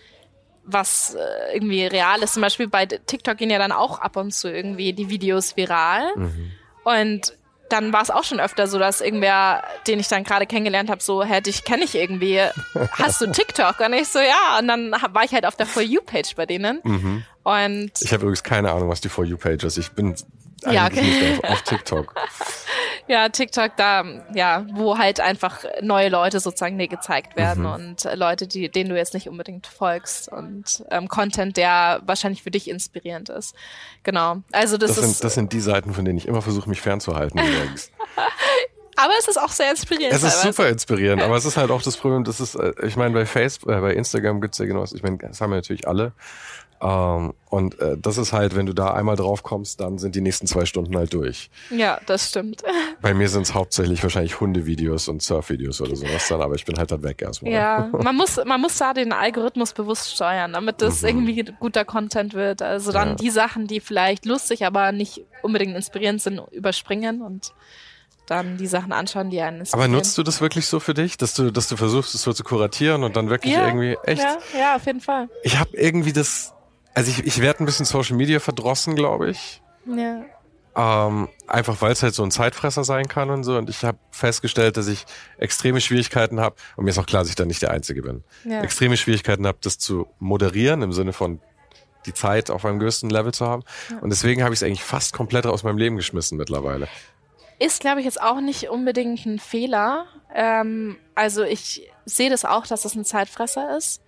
was irgendwie real ist. Zum Beispiel bei TikTok gehen ja dann auch ab und zu irgendwie die Videos viral. Und dann war es auch schon öfter so, dass irgendwer, den ich dann gerade kennengelernt habe, so, dich kenne ich irgendwie, hast du TikTok? Und ich so, ja. Und dann war ich halt auf der For You-Page bei denen. Und ich habe übrigens keine Ahnung, was die For You-Page ist. Ich bin eigentlich nicht auf TikTok. Ja, TikTok, wo halt einfach neue Leute sozusagen dir gezeigt werden und Leute, denen du jetzt nicht unbedingt folgst und Content, der wahrscheinlich für dich inspirierend ist. Genau. Also das sind die Seiten, von denen ich immer versuche, mich fernzuhalten übrigens. Aber es ist auch sehr inspirierend. Es ist super inspirierend, aber es ist halt auch das Problem, ich meine, bei Instagram gibt's ja genau was, ich meine, das haben wir natürlich alle. Und das ist halt, wenn du da einmal drauf kommst, dann sind die nächsten 2 Stunden halt durch. Ja, das stimmt. Bei mir sind es hauptsächlich wahrscheinlich Hundevideos und Surfvideos oder sowas dann, aber ich bin halt dann weg erstmal. Ja, man muss da den Algorithmus bewusst steuern, damit das irgendwie guter Content wird. Also dann die Sachen, die vielleicht lustig, aber nicht unbedingt inspirierend sind, überspringen und dann die Sachen anschauen, die einen inspirieren. Aber nutzt du das wirklich so für dich, dass du versuchst, es so zu kuratieren und dann wirklich irgendwie echt? Ja, auf jeden Fall. Ich habe irgendwie ich werde ein bisschen Social Media verdrossen, glaube ich. Ja. Einfach weil es halt so ein Zeitfresser sein kann und so. Und ich habe festgestellt, dass ich extreme Schwierigkeiten habe, und mir ist auch klar, dass ich da nicht der Einzige bin, extreme Schwierigkeiten habe, das zu moderieren, im Sinne von die Zeit auf einem gewissen Level zu haben. Ja. Und deswegen habe ich es eigentlich fast komplett aus meinem Leben geschmissen mittlerweile. Ist, glaube ich, jetzt auch nicht unbedingt ein Fehler. Also ich sehe das auch, dass es ein Zeitfresser ist.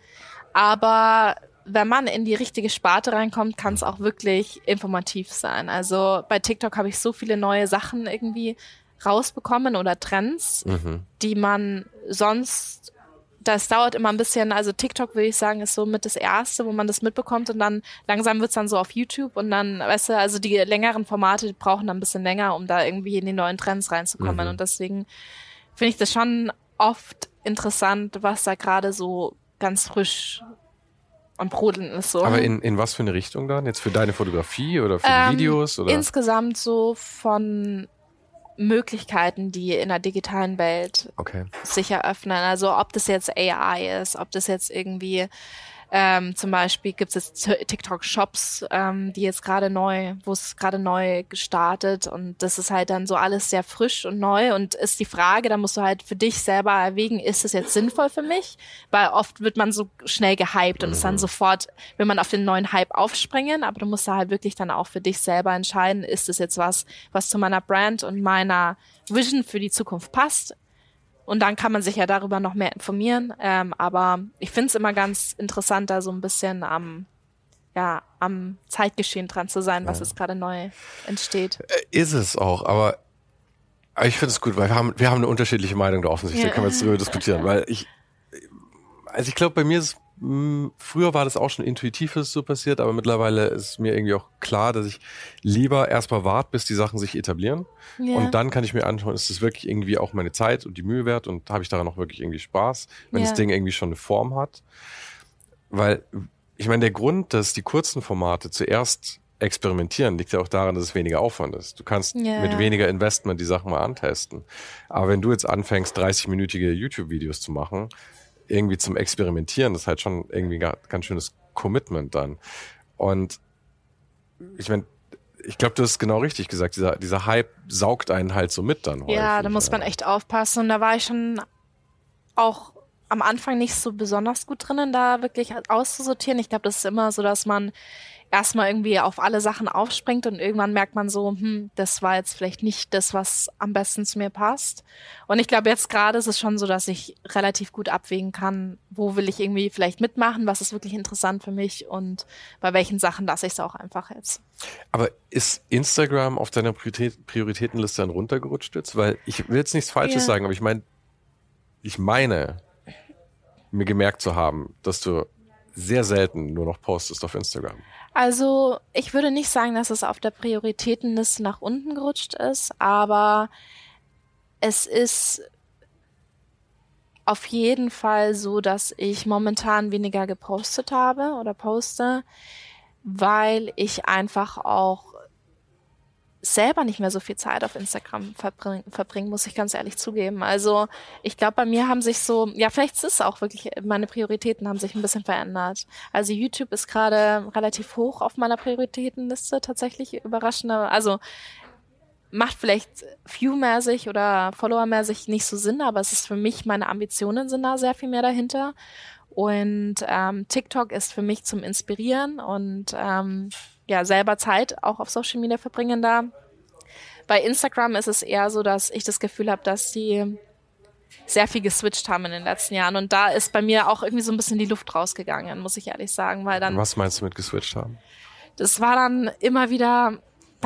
Aber wenn man in die richtige Sparte reinkommt, kann es auch wirklich informativ sein. Also bei TikTok habe ich so viele neue Sachen irgendwie rausbekommen oder Trends, die man sonst... Das dauert immer ein bisschen, also TikTok würde ich sagen, ist so mit das Erste, wo man das mitbekommt und dann langsam wird's dann so auf YouTube und dann, weißt du, also die längeren Formate die brauchen dann ein bisschen länger, um da irgendwie in die neuen Trends reinzukommen und deswegen finde ich das schon oft interessant, was da gerade so ganz frisch und brodelnd ist. So. Aber in was für eine Richtung dann? Jetzt für deine Fotografie oder für die Videos? Oder? Insgesamt so von Möglichkeiten, die in der digitalen Welt sich eröffnen. Also ob das jetzt AI ist, ob das jetzt irgendwie zum Beispiel gibt es jetzt TikTok-Shops, die jetzt wo es gerade neu gestartet und das ist halt dann so alles sehr frisch und neu und ist die Frage, da musst du halt für dich selber erwägen, ist es jetzt sinnvoll für mich? Weil oft wird man so schnell gehypt und ist dann sofort, will man auf den neuen Hype aufspringen, aber du musst da halt wirklich dann auch für dich selber entscheiden, ist es jetzt was zu meiner Brand und meiner Vision für die Zukunft passt? Und dann kann man sich ja darüber noch mehr informieren. Aber ich finde es immer ganz interessant, da so ein bisschen am Zeitgeschehen dran zu sein, was jetzt gerade neu entsteht. Ist es auch, aber ich finde es gut, weil wir haben eine unterschiedliche Meinung da offensichtlich. Da können wir jetzt drüber diskutieren. Weil ich glaube, bei mir ist früher war das auch schon intuitiv, dass es so passiert, aber mittlerweile ist mir irgendwie auch klar, dass ich lieber erstmal warte, bis die Sachen sich etablieren. Ja. Und dann kann ich mir anschauen, ist das wirklich irgendwie auch meine Zeit und die Mühe wert und habe ich daran auch wirklich irgendwie Spaß, wenn das Ding irgendwie schon eine Form hat. Weil, ich meine, der Grund, dass die kurzen Formate zuerst experimentieren, liegt ja auch daran, dass es weniger Aufwand ist. Du kannst mit weniger Investment die Sachen mal antesten. Aber wenn du jetzt anfängst, 30-minütige YouTube-Videos zu machen, irgendwie zum Experimentieren, das ist halt schon irgendwie ein ganz schönes Commitment dann. Und ich meine, ich glaube, du hast genau richtig gesagt, dieser Hype saugt einen halt so mit dann häufig. Ja, da muss man echt aufpassen und da war ich schon auch am Anfang nicht so besonders gut drinnen, da wirklich auszusortieren. Ich glaube, das ist immer so, dass man erstmal irgendwie auf alle Sachen aufspringt und irgendwann merkt man so, das war jetzt vielleicht nicht das, was am besten zu mir passt. Und ich glaube, jetzt gerade ist es schon so, dass ich relativ gut abwägen kann, wo will ich irgendwie vielleicht mitmachen, was ist wirklich interessant für mich und bei welchen Sachen lasse ich es auch einfach jetzt. Aber ist Instagram auf deiner Prioritätenliste dann runtergerutscht jetzt? Weil ich will jetzt nichts Falsches sagen, aber ich meine, mir gemerkt zu haben, dass du sehr selten nur noch postest auf Instagram. Also ich würde nicht sagen, dass es auf der Prioritätenliste nach unten gerutscht ist, aber es ist auf jeden Fall so, dass ich momentan weniger gepostet habe oder poste, weil ich einfach auch selber nicht mehr so viel Zeit auf Instagram verbringen, muss ich ganz ehrlich zugeben. Also ich glaube, bei mir haben sich so, vielleicht ist es auch wirklich, meine Prioritäten haben sich ein bisschen verändert. Also YouTube ist gerade relativ hoch auf meiner Prioritätenliste, tatsächlich überraschender. Also macht vielleicht viewmäßig oder followermäßig nicht so Sinn, aber es ist für mich, meine Ambitionen sind da sehr viel mehr dahinter. Und TikTok ist für mich zum Inspirieren und selber Zeit auch auf Social Media verbringen da. Bei Instagram ist es eher so, dass ich das Gefühl habe, dass die sehr viel geswitcht haben in den letzten Jahren. Und da ist bei mir auch irgendwie so ein bisschen die Luft rausgegangen, muss ich ehrlich sagen. Weil dann, was meinst du mit geswitcht haben? Das war dann immer wieder,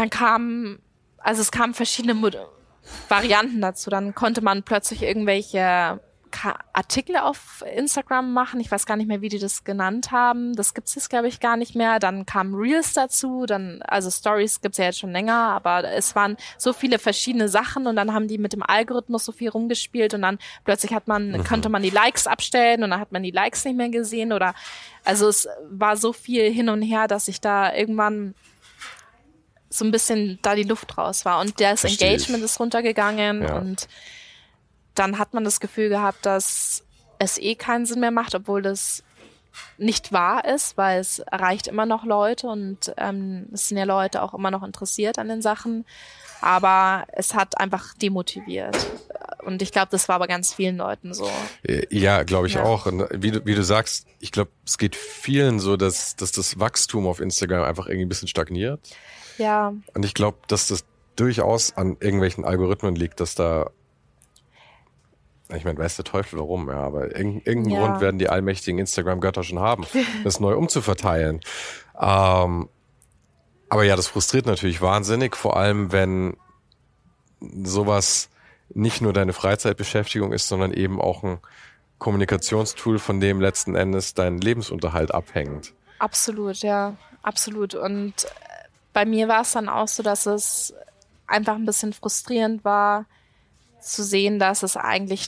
es kamen verschiedene Varianten dazu. Dann konnte man plötzlich irgendwelche Artikel auf Instagram machen. Ich weiß gar nicht mehr, wie die das genannt haben. Das gibt's jetzt, glaube ich, gar nicht mehr. Dann kamen Reels dazu. Also Stories gibt's ja jetzt schon länger, aber es waren so viele verschiedene Sachen und dann haben die mit dem Algorithmus so viel rumgespielt und dann plötzlich konnte man die Likes abstellen und dann hat man die Likes nicht mehr gesehen also es war so viel hin und her, dass ich da irgendwann so ein bisschen da die Luft raus war und das Engagement ist runtergegangen und dann hat man das Gefühl gehabt, dass es keinen Sinn mehr macht, obwohl das nicht wahr ist, weil es erreicht immer noch Leute und es sind ja Leute auch immer noch interessiert an den Sachen, aber es hat einfach demotiviert. Und ich glaube, das war bei ganz vielen Leuten so. Ja, glaube ich auch. Und wie du sagst, ich glaube, es geht vielen so, dass das Wachstum auf Instagram einfach irgendwie ein bisschen stagniert. Ja. Und ich glaube, dass das durchaus an irgendwelchen Algorithmen liegt, dass da, ich meine, weiß der Teufel warum, ja, aber irgendeinen Grund werden die allmächtigen Instagram-Götter schon haben, das neu umzuverteilen. Aber ja, das frustriert natürlich wahnsinnig, vor allem wenn sowas nicht nur deine Freizeitbeschäftigung ist, sondern eben auch ein Kommunikationstool, von dem letzten Endes dein Lebensunterhalt abhängt. Absolut, ja, absolut. Und bei mir war es dann auch so, dass es einfach ein bisschen frustrierend war, zu sehen, dass es eigentlich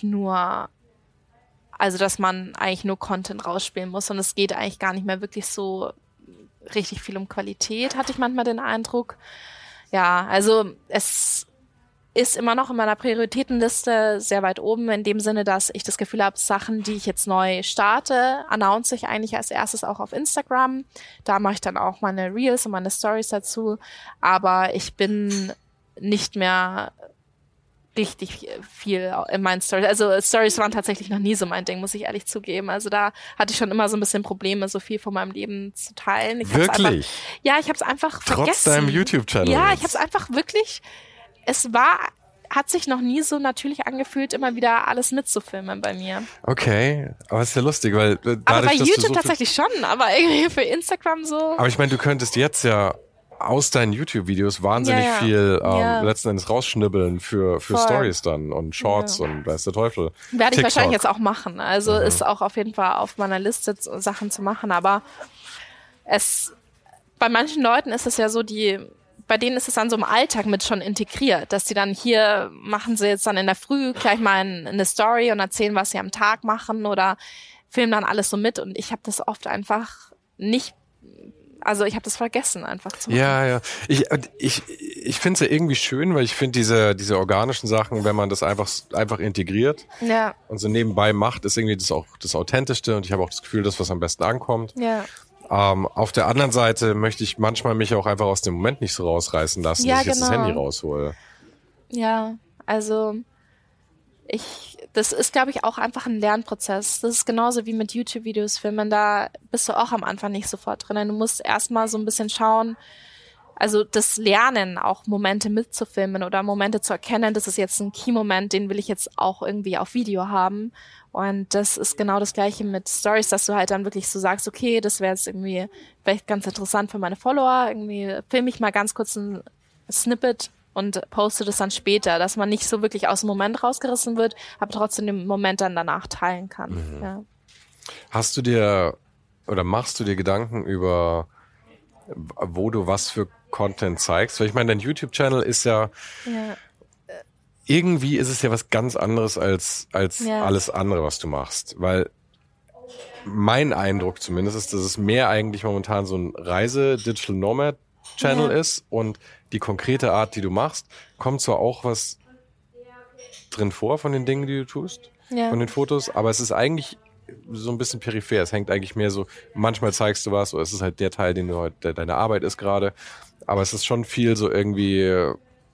dass man eigentlich nur Content rausspielen muss und es geht eigentlich gar nicht mehr wirklich so richtig viel um Qualität, hatte ich manchmal den Eindruck. Ja, also es ist immer noch in meiner Prioritätenliste sehr weit oben, in dem Sinne, dass ich das Gefühl habe, Sachen, die ich jetzt neu starte, announce ich eigentlich als erstes auch auf Instagram. Da mache ich dann auch meine Reels und meine Stories dazu. Aber ich bin nicht mehr richtig viel in meinen Stories. Also Stories waren tatsächlich noch nie so mein Ding, muss ich ehrlich zugeben. Also da hatte ich schon immer so ein bisschen Probleme, so viel von meinem Leben zu teilen. Wirklich? Ich habe es einfach vergessen. Trotz deinem YouTube-Channel? Ja, ich habe es einfach wirklich... hat sich noch nie so natürlich angefühlt, immer wieder alles mitzufilmen bei mir. Okay, aber ist ja lustig, weil dadurch, aber bei YouTube tatsächlich schon, aber irgendwie für Instagram so. Aber ich meine, du könntest jetzt ja aus deinen YouTube-Videos wahnsinnig viel letzten Endes rausschnibbeln für Stories dann und Shorts und weiß der Teufel. Werde ich wahrscheinlich jetzt auch machen. Also ist auch auf jeden Fall auf meiner Liste, Sachen zu machen, aber bei manchen Leuten ist es ja so, bei denen ist es dann so im Alltag mit schon integriert, dass die dann hier machen sie jetzt dann in der Früh gleich mal eine Story und erzählen, was sie am Tag machen oder filmen dann alles so mit und ich habe das oft einfach nicht, also ich habe das vergessen einfach zu machen. Ja. Ich finde es ja irgendwie schön, weil ich finde diese organischen Sachen, wenn man das einfach integriert und so nebenbei macht, ist irgendwie das auch das Authentischste und ich habe auch das Gefühl, das, was am besten ankommt. Ja. Auf der anderen Seite möchte ich manchmal mich auch einfach aus dem Moment nicht so rausreißen lassen, dass ich jetzt das Handy raushole. Ja, also das ist, glaube ich, auch einfach ein Lernprozess. Das ist genauso wie mit YouTube-Videos filmen, da bist du auch am Anfang nicht sofort drin. Du musst erstmal so ein bisschen schauen, also das Lernen, auch Momente mitzufilmen oder Momente zu erkennen, das ist jetzt ein Key-Moment, den will ich jetzt auch irgendwie auf Video haben. Und das ist genau das Gleiche mit Stories, dass du halt dann wirklich so sagst, okay, das wäre jetzt irgendwie vielleicht ganz interessant für meine Follower, irgendwie filme ich mal ganz kurz ein Snippet und poste das dann später, dass man nicht so wirklich aus dem Moment rausgerissen wird, aber trotzdem den Moment dann danach teilen kann. Mhm. Ja. Hast du dir oder machst du dir Gedanken über, wo du was für Content zeigst? Weil ich meine, dein YouTube-Channel ist ja irgendwie ist es ja was ganz anderes als alles andere, was du machst. Weil mein Eindruck zumindest ist, dass es mehr eigentlich momentan so ein Reise-Digital-Nomad-Channel ist und die konkrete Art, die du machst, kommt zwar auch was drin vor von den Dingen, die du tust, von den Fotos, aber es ist eigentlich so ein bisschen peripher. Es hängt eigentlich mehr so, manchmal zeigst du was, oder es ist halt der Teil, den du heute, deine Arbeit ist gerade, aber es ist schon viel so irgendwie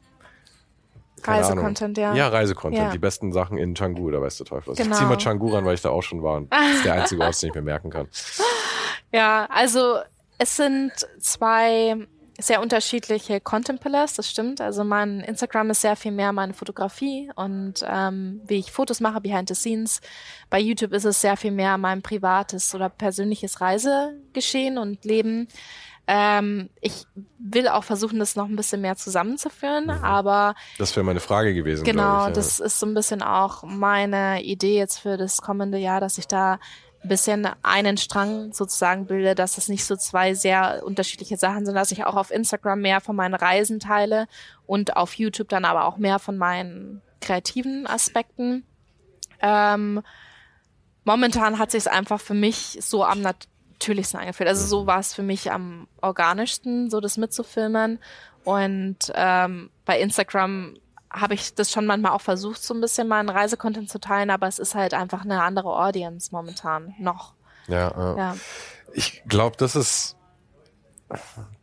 Reisecontent, Ja, Reisecontent. Ja. Die besten Sachen in Canggu, da weiß der Teufel was. Genau. Ich zieh mal Canggu ran, weil ich da auch schon war. Und das ist der einzige Ort, den ich mir merken kann. Ja, also es sind zwei sehr unterschiedliche Content Pillars, das stimmt. Also mein Instagram ist sehr viel mehr meine Fotografie und wie ich Fotos mache, behind the scenes. Bei YouTube ist es sehr viel mehr mein privates oder persönliches Reisegeschehen und Leben. Ich will auch versuchen, das noch ein bisschen mehr zusammenzuführen, aber... Das wäre meine Frage gewesen, genau, glaube ich. Das ist so ein bisschen auch meine Idee jetzt für das kommende Jahr, dass ich da ein bisschen einen Strang sozusagen bilde, dass es nicht so zwei sehr unterschiedliche Sachen sind, dass ich auch auf Instagram mehr von meinen Reisen teile und auf YouTube dann aber auch mehr von meinen kreativen Aspekten. Momentan hat sich es einfach für mich so am natürlichsten angefühlt. Also so war es für mich am organischsten, so das mitzufilmen. Und bei Instagram habe ich das schon manchmal auch versucht, so ein bisschen meinen Reisecontent zu teilen, aber es ist halt einfach eine andere Audience momentan noch. Ja. Ich glaube, das ist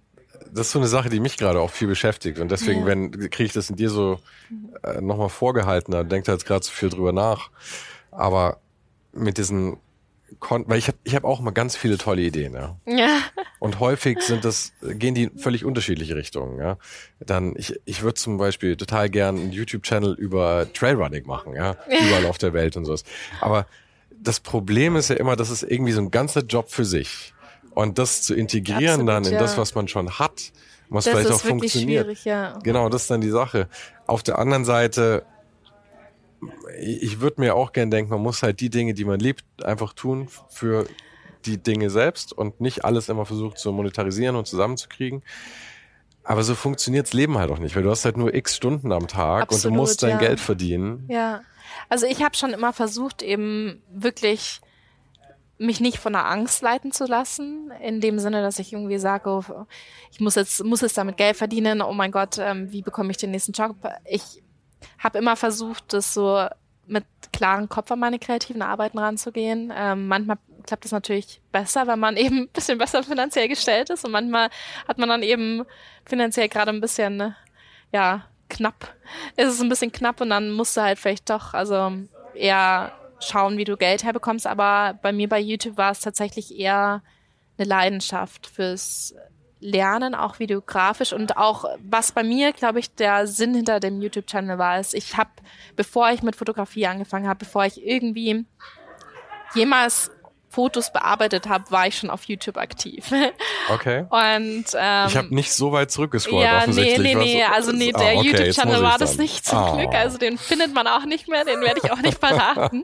ist so eine Sache, die mich gerade auch viel beschäftigt. Und deswegen kriege ich das in dir so nochmal vorgehalten. Da denkt er jetzt gerade so viel drüber nach. Aber mit diesen weil ich hab auch mal ganz viele tolle Ideen, ja. Ja. Und häufig gehen die in völlig unterschiedliche Richtungen, ja. Dann, ich würde zum Beispiel total gern einen YouTube-Channel über Trailrunning machen, ja. Überall auf der Welt und sowas. Aber das Problem ist ja immer, das ist irgendwie so ein ganzer Job für sich. Und das zu integrieren dann in das, was man schon hat, was das vielleicht ist auch funktioniert. Schwierig, ja. Genau, das ist dann die Sache. Auf der anderen Seite, ich würde mir auch gern denken, man muss halt die Dinge, die man liebt, einfach tun für die Dinge selbst und nicht alles immer versucht zu monetarisieren und zusammenzukriegen. Aber so funktioniert's Leben halt auch nicht, weil du hast halt nur x Stunden am Tag. Absolut, und du musst dein Geld verdienen. Ja, also ich habe schon immer versucht, eben wirklich mich nicht von der Angst leiten zu lassen, in dem Sinne, dass ich irgendwie sage, oh, ich muss jetzt damit Geld verdienen, oh mein Gott, wie bekomme ich den nächsten Job? Ich habe immer versucht, das so mit klarem Kopf an meine kreativen Arbeiten ranzugehen. Manchmal klappt es natürlich besser, wenn man eben ein bisschen besser finanziell gestellt ist und manchmal hat man dann eben finanziell gerade ein bisschen, knapp. Ist es ein bisschen knapp und dann musst du halt vielleicht doch, also eher schauen, wie du Geld herbekommst. Aber bei mir bei YouTube war es tatsächlich eher eine Leidenschaft fürs Lernen, auch videografisch und auch, was bei mir, glaube ich, der Sinn hinter dem YouTube-Channel war, ist, ich habe, bevor ich mit Fotografie angefangen habe, bevor ich irgendwie jemals Fotos bearbeitet habe, war ich schon auf YouTube aktiv. Okay. Und ich habe nicht so weit zurückgescrollt, offensichtlich. Der YouTube-Channel war das nicht zum Glück, also den findet man auch nicht mehr, den werde ich auch nicht verraten.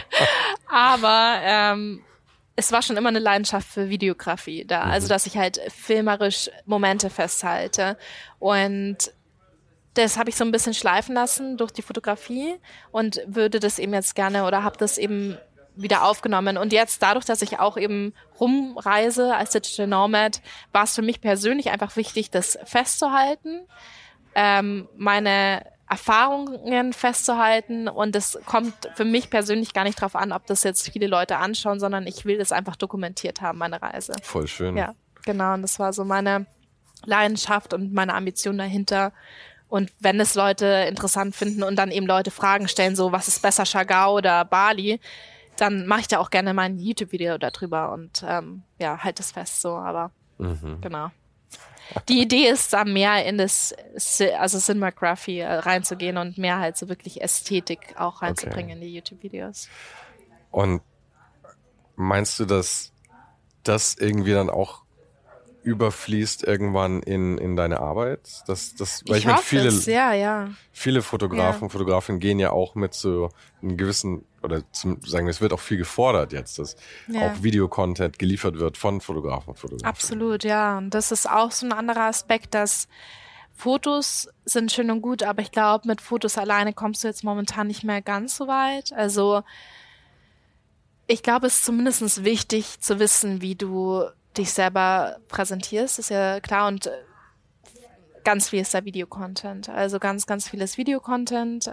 Aber es war schon immer eine Leidenschaft für Videografie da, also dass ich halt filmerisch Momente festhalte und das habe ich so ein bisschen schleifen lassen durch die Fotografie und würde das eben jetzt gerne oder habe das eben wieder aufgenommen und jetzt dadurch, dass ich auch eben rumreise als Digital Nomad, war es für mich persönlich einfach wichtig, das festzuhalten, meine Erfahrungen festzuhalten und es kommt für mich persönlich gar nicht drauf an, ob das jetzt viele Leute anschauen, sondern ich will das einfach dokumentiert haben, meine Reise. Voll schön. Ja, genau. Und das war so meine Leidenschaft und meine Ambition dahinter. Und wenn es Leute interessant finden und dann eben Leute Fragen stellen, so was ist besser, Chagall oder Bali, dann mache ich da auch gerne mal ein YouTube-Video darüber und halt das fest so, aber genau. Die Idee ist da mehr in das, also Cinematography reinzugehen und mehr halt so wirklich Ästhetik auch reinzubringen in die YouTube-Videos. Und meinst du, dass das irgendwie dann auch überfließt irgendwann in deine Arbeit? Weil ich meine, viele Fotografen, Fotografinnen gehen ja auch mit so einem gewissen, oder sagen wir, es wird auch viel gefordert jetzt, dass auch Videocontent geliefert wird von Fotografen und Fotografen. Absolut, ja. Und das ist auch so ein anderer Aspekt, dass Fotos sind schön und gut, aber ich glaube, mit Fotos alleine kommst du jetzt momentan nicht mehr ganz so weit. Also ich glaube, es ist zumindest wichtig zu wissen, wie du dich selber präsentierst, ist ja klar, und ganz viel ist da Videocontent, also ganz, ganz vieles Videocontent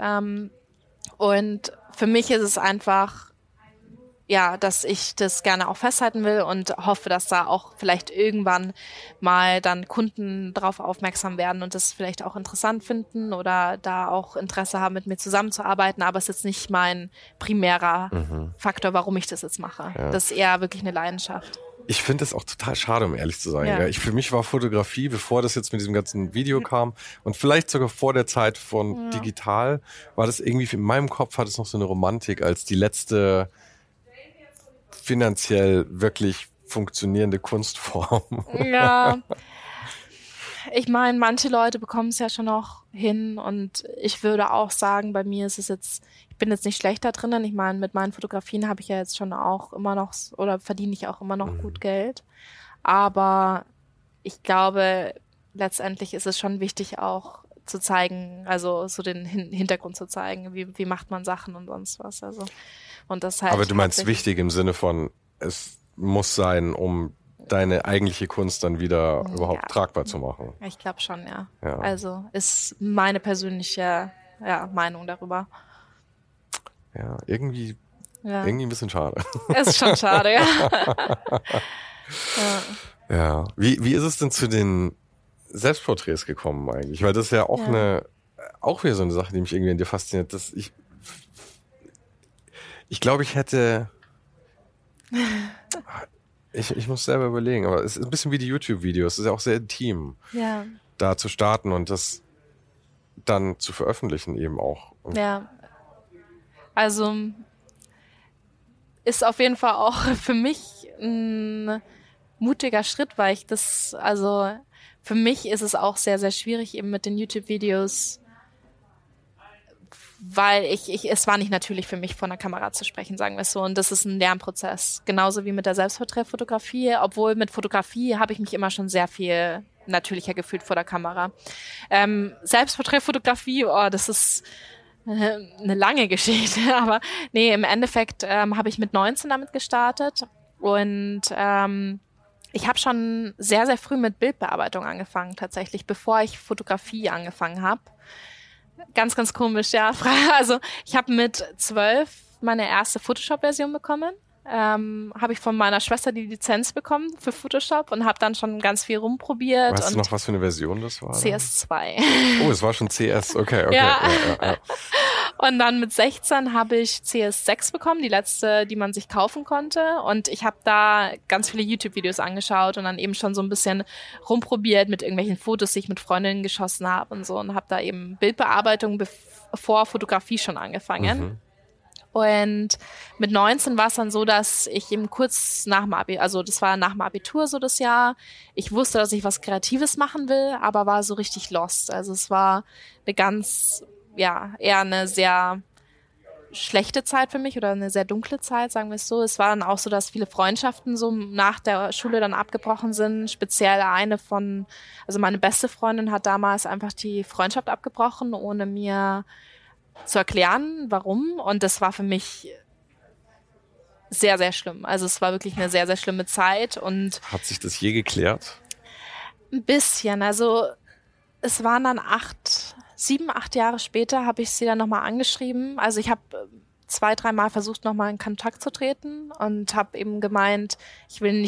und für mich ist es einfach, dass ich das gerne auch festhalten will und hoffe, dass da auch vielleicht irgendwann mal dann Kunden drauf aufmerksam werden und das vielleicht auch interessant finden oder da auch Interesse haben, mit mir zusammenzuarbeiten, aber es ist jetzt nicht mein primärer Faktor, warum ich das jetzt mache. Ja. Das ist eher wirklich eine Leidenschaft. Ich finde das auch total schade, um ehrlich zu sein. Ja. Für mich war Fotografie, bevor das jetzt mit diesem ganzen Video kam und vielleicht sogar vor der Zeit von digital, war das irgendwie, in meinem Kopf hat es noch so eine Romantik als die letzte finanziell wirklich funktionierende Kunstform. Ja, ich meine, manche Leute bekommen es ja schon noch hin und ich würde auch sagen, bei mir ist es jetzt, ich bin jetzt nicht schlechter drinnen. Ich meine, mit meinen Fotografien habe ich ja jetzt schon auch immer noch, oder verdiene ich auch immer noch gut Geld. Aber ich glaube, letztendlich ist es schon wichtig auch zu zeigen, also so den Hintergrund zu zeigen, wie macht man Sachen und sonst was. Also, und das halt. Aber du meinst wichtig im Sinne von, es muss sein, um deine eigentliche Kunst dann wieder überhaupt tragbar zu machen. Ich glaube schon, ja. Also ist meine persönliche Meinung darüber. Ja, irgendwie ein bisschen schade. Ist schon schade, ja. Ja. Wie ist es denn zu den Selbstporträts gekommen eigentlich? Weil das ist ja auch auch wieder so eine Sache, die mich irgendwie an dir fasziniert. Dass ich glaube, ich hätte... Ich muss selber überlegen, aber es ist ein bisschen wie die YouTube-Videos. Es ist ja auch sehr intim, da zu starten und das dann zu veröffentlichen eben auch. Ja, also ist auf jeden Fall auch für mich ein mutiger Schritt, weil für mich ist es auch sehr, sehr schwierig eben mit den YouTube-Videos, weil es war nicht natürlich für mich, vor einer Kamera zu sprechen, sagen wir es so. Und das ist ein Lernprozess. Genauso wie mit der Selbstporträtfotografie. Obwohl mit Fotografie habe ich mich immer schon sehr viel natürlicher gefühlt vor der Kamera. Selbstporträtfotografie, das ist eine lange Geschichte. Aber nee, im Endeffekt habe ich mit 19 damit gestartet. Und ich habe schon sehr, sehr früh mit Bildbearbeitung angefangen, tatsächlich, bevor ich Fotografie angefangen habe. Ganz, ganz komisch, ja. Also ich habe mit 12 meine erste Photoshop-Version bekommen. Habe ich von meiner Schwester die Lizenz bekommen für Photoshop und habe dann schon ganz viel rumprobiert. Weißt du noch, was für eine Version das war? CS2. Oh, es war schon CS, okay. Ja. Und dann mit 16 habe ich CS6 bekommen, die letzte, die man sich kaufen konnte. Und ich habe da ganz viele YouTube-Videos angeschaut und dann eben schon so ein bisschen rumprobiert mit irgendwelchen Fotos, die ich mit Freundinnen geschossen habe und so. Und habe da eben Bildbearbeitung vor Fotografie schon angefangen. Mhm. Und mit 19 war es dann so, dass ich eben kurz nach dem Abitur, also das war nach dem Abitur so das Jahr, ich wusste, dass ich was Kreatives machen will, aber war so richtig lost. Also es war eher eine sehr schlechte Zeit für mich oder eine sehr dunkle Zeit, sagen wir es so. Es war dann auch so, dass viele Freundschaften so nach der Schule dann abgebrochen sind. Speziell also meine beste Freundin hat damals einfach die Freundschaft abgebrochen, ohne mir zu erklären, warum. Und das war für mich sehr, sehr schlimm. Also es war wirklich eine sehr, sehr schlimme Zeit. Und hat sich das je geklärt? Ein bisschen. Also es waren dann 7, 8 Jahre später habe ich sie dann nochmal angeschrieben. Also ich habe 2, 3 Mal versucht, nochmal in Kontakt zu treten und habe eben gemeint, ich will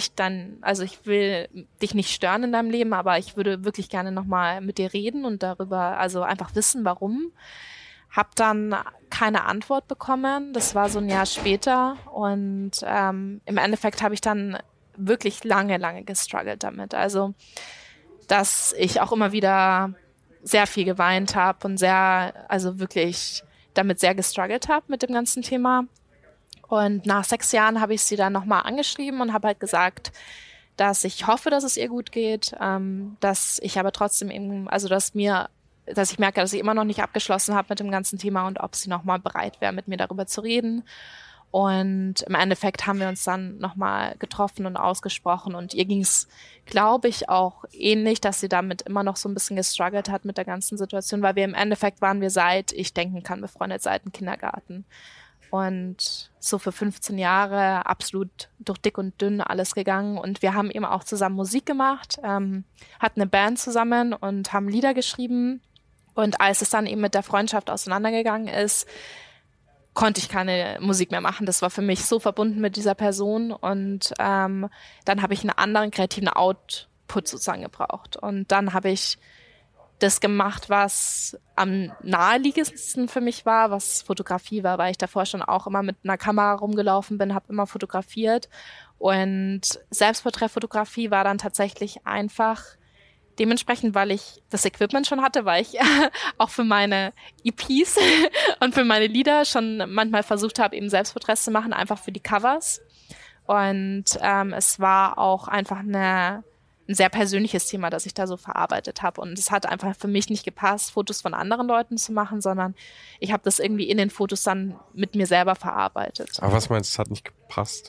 dich nicht stören in deinem Leben, aber ich würde wirklich gerne nochmal mit dir reden und darüber, also einfach wissen, warum. Hab dann keine Antwort bekommen. Das war so ein Jahr später. Und im Endeffekt habe ich dann wirklich lange, lange gestruggelt damit. Also, dass ich auch immer wieder sehr viel geweint habe und wirklich damit sehr gestruggelt habe mit dem ganzen Thema. Und nach 6 Jahren habe ich sie dann nochmal angeschrieben und habe halt gesagt, dass ich hoffe, dass es ihr gut geht, dass ich aber trotzdem eben, also dass ich merke, dass ich immer noch nicht abgeschlossen habe mit dem ganzen Thema und ob sie nochmal bereit wäre, mit mir darüber zu reden. Und im Endeffekt haben wir uns dann nochmal getroffen und ausgesprochen und ihr ging es, glaube ich, auch ähnlich, dass sie damit immer noch so ein bisschen gestruggelt hat mit der ganzen Situation, weil wir im Endeffekt waren wir seit ich denken kann befreundet, seit dem Kindergarten. Und so für 15 Jahre absolut durch dick und dünn alles gegangen. Und wir haben eben auch zusammen Musik gemacht, hatten eine Band zusammen und haben Lieder geschrieben. Und als es dann eben mit der Freundschaft auseinandergegangen ist, konnte ich keine Musik mehr machen. Das war für mich so verbunden mit dieser Person. Und dann habe ich einen anderen kreativen Output sozusagen gebraucht. Und dann habe ich das gemacht, was am naheliegendsten für mich war, was Fotografie war, weil ich davor schon auch immer mit einer Kamera rumgelaufen bin, habe immer fotografiert. Und Selbstporträtfotografie war dann tatsächlich einfach dementsprechend, weil ich das Equipment schon hatte, weil ich auch für meine EPs und für meine Lieder schon manchmal versucht habe, eben Selbstporträts zu machen, einfach für die Covers. Und es war auch einfach ein sehr persönliches Thema, das ich da so verarbeitet habe. Und es hat einfach für mich nicht gepasst, Fotos von anderen Leuten zu machen, sondern ich habe das irgendwie in den Fotos dann mit mir selber verarbeitet. Aber was meinst du, es hat nicht gepasst?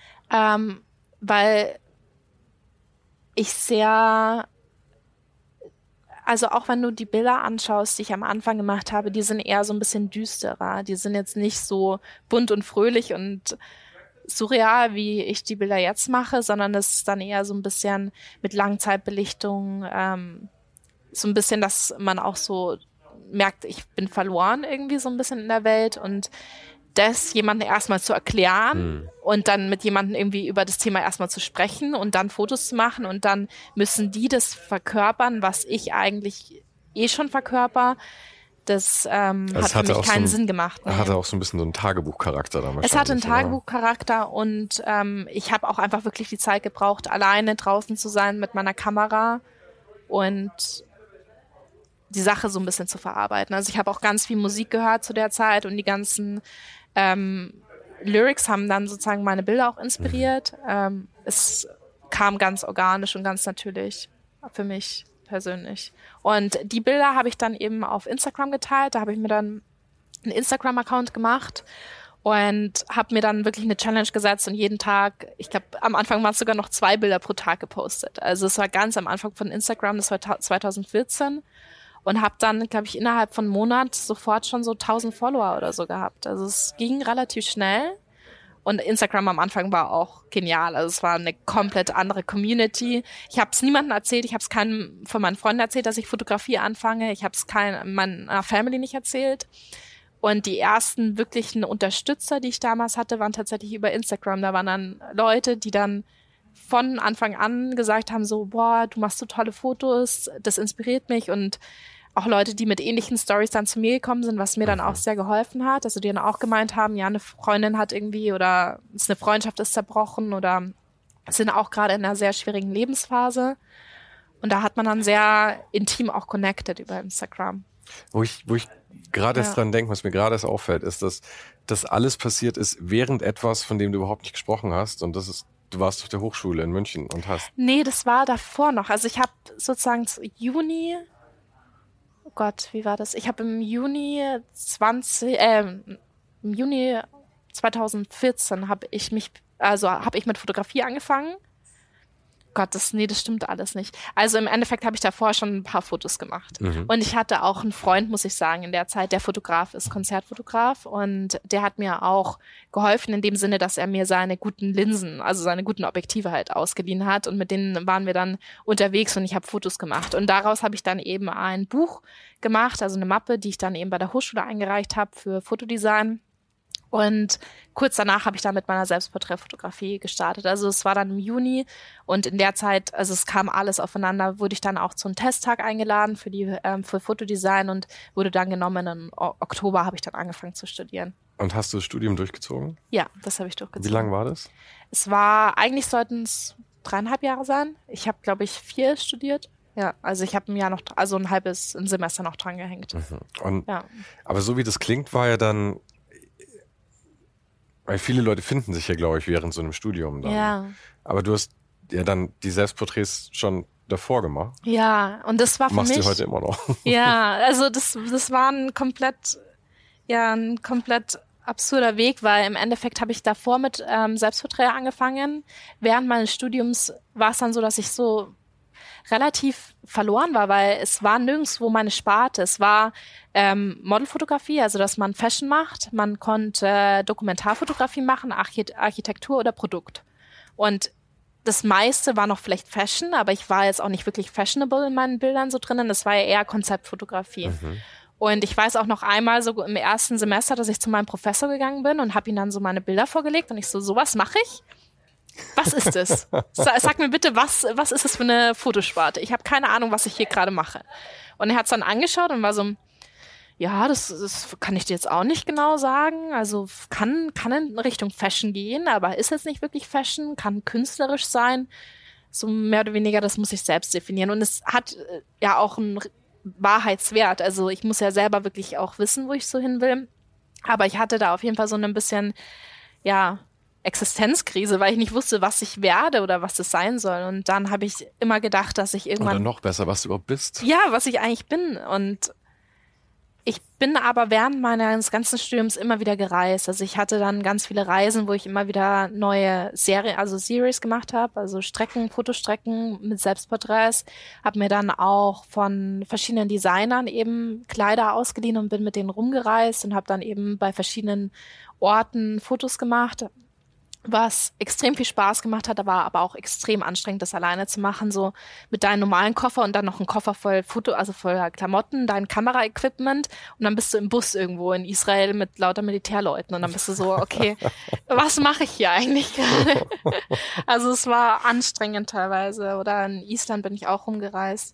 Weil ich also auch wenn du die Bilder anschaust, die ich am Anfang gemacht habe, die sind eher so ein bisschen düsterer. Die sind jetzt nicht so bunt und fröhlich und surreal, wie ich die Bilder jetzt mache, sondern das ist dann eher so ein bisschen mit Langzeitbelichtung, so ein bisschen, dass man auch so merkt, ich bin verloren irgendwie so ein bisschen in der Welt und das jemandem erstmal zu erklären und dann mit jemandem irgendwie über das Thema erstmal zu sprechen und dann Fotos zu machen und dann müssen die das verkörpern, was ich eigentlich schon verkörper. Das hat für mich keinen Sinn gemacht. Nee. Hatte auch so ein bisschen so einen Tagebuchcharakter damals. Es hatte einen Tagebuchcharakter und ich habe auch einfach wirklich die Zeit gebraucht, alleine draußen zu sein mit meiner Kamera und die Sache so ein bisschen zu verarbeiten. Also ich habe auch ganz viel Musik gehört zu der Zeit und die ganzen Lyrics haben dann sozusagen meine Bilder auch inspiriert. Es kam ganz organisch und ganz natürlich für mich persönlich. Und die Bilder habe ich dann eben auf Instagram geteilt. Da habe ich mir dann einen Instagram-Account gemacht und habe mir dann wirklich eine Challenge gesetzt und jeden Tag, ich glaube, am Anfang waren es sogar noch 2 Bilder pro Tag gepostet. Also es war ganz am Anfang von Instagram, das war 2014. Und habe dann, glaube ich, innerhalb von einem Monat sofort schon so 1000 Follower oder so gehabt. Also es ging relativ schnell. Und Instagram am Anfang war auch genial. Also es war eine komplett andere Community. Ich habe es niemandem erzählt. Ich habe es keinem von meinen Freunden erzählt, dass ich Fotografie anfange. Ich habe es meiner Family nicht erzählt. Und die ersten wirklichen Unterstützer, die ich damals hatte, waren tatsächlich über Instagram. Da waren dann Leute, die dann von Anfang an gesagt haben so, boah, du machst so tolle Fotos, das inspiriert mich und auch Leute, die mit ähnlichen Stories dann zu mir gekommen sind, was mir dann auch sehr geholfen hat. Also die dann auch gemeint haben, ja, eine Freundin hat irgendwie oder eine Freundschaft ist zerbrochen oder sind auch gerade in einer sehr schwierigen Lebensphase. Und da hat man dann sehr intim auch connected über Instagram. Wo ich gerade jetzt dran denke, was mir gerade erst auffällt, ist, dass das alles passiert ist während etwas, von dem du überhaupt nicht gesprochen hast. Und das ist, du warst auf der Hochschule in München und hast... Nee, das war davor noch. Also ich habe sozusagen Juni... Oh Gott, wie war das? Ich habe im Juni 2014 habe ich mit Fotografie angefangen. Gott, das stimmt alles nicht. Also im Endeffekt habe ich davor schon ein paar Fotos gemacht. Und ich hatte auch einen Freund, muss ich sagen, in der Zeit, der Fotograf ist, Konzertfotograf. Und der hat mir auch geholfen in dem Sinne, dass er mir seine guten Linsen, also seine guten Objektive halt ausgeliehen hat. Und mit denen waren wir dann unterwegs und ich habe Fotos gemacht. Und daraus habe ich dann eben ein Buch gemacht, also eine Mappe, die ich dann eben bei der Hochschule eingereicht habe für Fotodesign. Und kurz danach habe ich dann mit meiner Selbstporträtfotografie gestartet. Also es war dann im Juni und in der Zeit, also es kam alles aufeinander, wurde ich dann auch zu einem Testtag eingeladen für Fotodesign und wurde dann genommen. Im Oktober habe ich dann angefangen zu studieren. Und hast du das Studium durchgezogen? Ja, das habe ich durchgezogen. Wie lange war das? Eigentlich sollten es 3,5 Jahre sein. Ich habe, glaube ich, 4 studiert. Ja, also ich habe ein Semester noch dran gehängt. Und, ja. Aber so wie das klingt, war ja dann... Weil viele Leute finden sich ja, glaube ich, während so einem Studium dann. Ja. Aber du hast ja dann die Selbstporträts schon davor gemacht. Ja, und das war für mich... Machst du heute immer noch. Ja, also das war ein komplett absurder Weg, weil im Endeffekt habe ich davor mit Selbstporträt angefangen. Während meines Studiums war es dann so, dass ich so relativ verloren war, weil es war nirgendwo meine Sparte. Es war Modelfotografie, also dass man Fashion macht. Man konnte Dokumentarfotografie machen, Architektur oder Produkt. Und das meiste war noch vielleicht Fashion, aber ich war jetzt auch nicht wirklich fashionable in meinen Bildern so drinnen. Das war ja eher Konzeptfotografie. Und ich weiß auch noch einmal so im ersten Semester, dass ich zu meinem Professor gegangen bin und habe ihm dann so meine Bilder vorgelegt und ich so, sowas mache ich? Was ist das? Sag mir bitte, was ist das für eine Fotosparte? Ich habe keine Ahnung, was ich hier gerade mache. Und er hat es dann angeschaut und war so, ja, das kann ich dir jetzt auch nicht genau sagen. Also kann in Richtung Fashion gehen, aber ist jetzt nicht wirklich Fashion, kann künstlerisch sein. So mehr oder weniger, das muss ich selbst definieren. Und es hat ja auch einen Wahrheitswert. Also ich muss ja selber wirklich auch wissen, wo ich so hin will. Aber ich hatte da auf jeden Fall so ein bisschen, Existenzkrise, weil ich nicht wusste, was ich werde oder was das sein soll. Und dann habe ich immer gedacht, dass ich irgendwann... Oder noch besser, was du überhaupt bist. Ja, was ich eigentlich bin. Und ich bin aber während meines ganzen Studiums immer wieder gereist. Also ich hatte dann ganz viele Reisen, wo ich immer wieder neue Series gemacht habe, also Fotostrecken mit Selbstporträts. Habe mir dann auch von verschiedenen Designern eben Kleider ausgeliehen und bin mit denen rumgereist und habe dann eben bei verschiedenen Orten Fotos gemacht. was extrem viel Spaß gemacht hat, war aber auch extrem anstrengend, das alleine zu machen, so mit deinem normalen Koffer und dann noch ein Koffer voll also voller Klamotten, dein Kameraequipment und dann bist du im Bus irgendwo in Israel mit lauter Militärleuten und dann bist du so, okay, was mache ich hier eigentlich gerade? Also es war anstrengend teilweise, oder in Island bin ich auch rumgereist.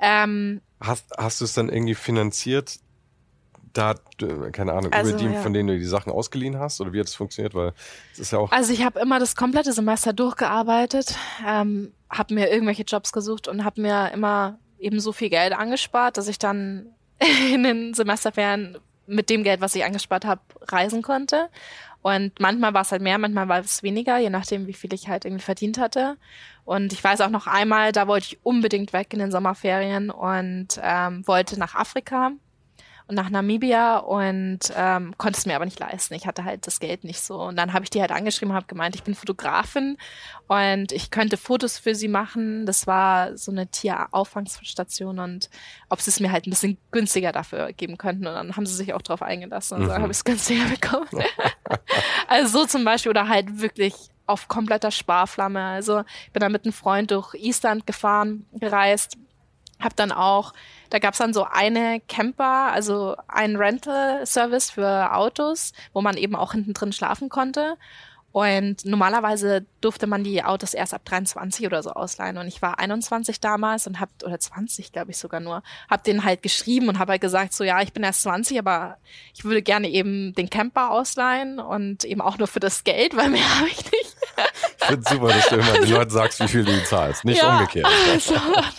Hast du es dann irgendwie finanziert? Da, keine Ahnung, über die, von denen du die Sachen ausgeliehen hast? Oder wie hat das funktioniert? Weil es ist ja auch. Also ich habe immer das komplette Semester durchgearbeitet, habe mir irgendwelche Jobs gesucht und habe mir immer eben so viel Geld angespart, dass ich dann in den Semesterferien mit dem Geld, was ich angespart habe, reisen konnte. Und manchmal war es halt mehr, manchmal war es weniger, je nachdem, wie viel ich halt irgendwie verdient hatte. Und ich weiß auch noch einmal, da wollte ich unbedingt weg in den Sommerferien und wollte nach Afrika und nach Namibia und konnte es mir aber nicht leisten. Ich hatte halt das Geld nicht so. Und dann habe ich die halt angeschrieben und habe gemeint, ich bin Fotografin und ich könnte Fotos für sie machen. Das war so eine Tierauffangstation und ob sie es mir halt ein bisschen günstiger dafür geben könnten. Und dann haben sie sich auch drauf eingelassen und so habe ich es günstiger bekommen. Also so zum Beispiel, oder halt wirklich auf kompletter Sparflamme. Also ich bin dann mit einem Freund durch Island gereist, habe dann auch, da gab's dann so eine Camper, also einen Rental-Service für Autos, wo man eben auch hinten drin schlafen konnte. Und normalerweise durfte man die Autos erst ab 23 oder so ausleihen. Und ich war 21 damals und oder 20, glaube ich sogar nur, hab denen halt geschrieben und habe halt gesagt, so ja, ich bin erst 20, aber ich würde gerne eben den Camper ausleihen und eben auch nur für das Geld, weil mehr habe ich nicht. Ich finde super, dass du immer den Leuten sagst, wie viel du zahlst, nicht umgekehrt. Also,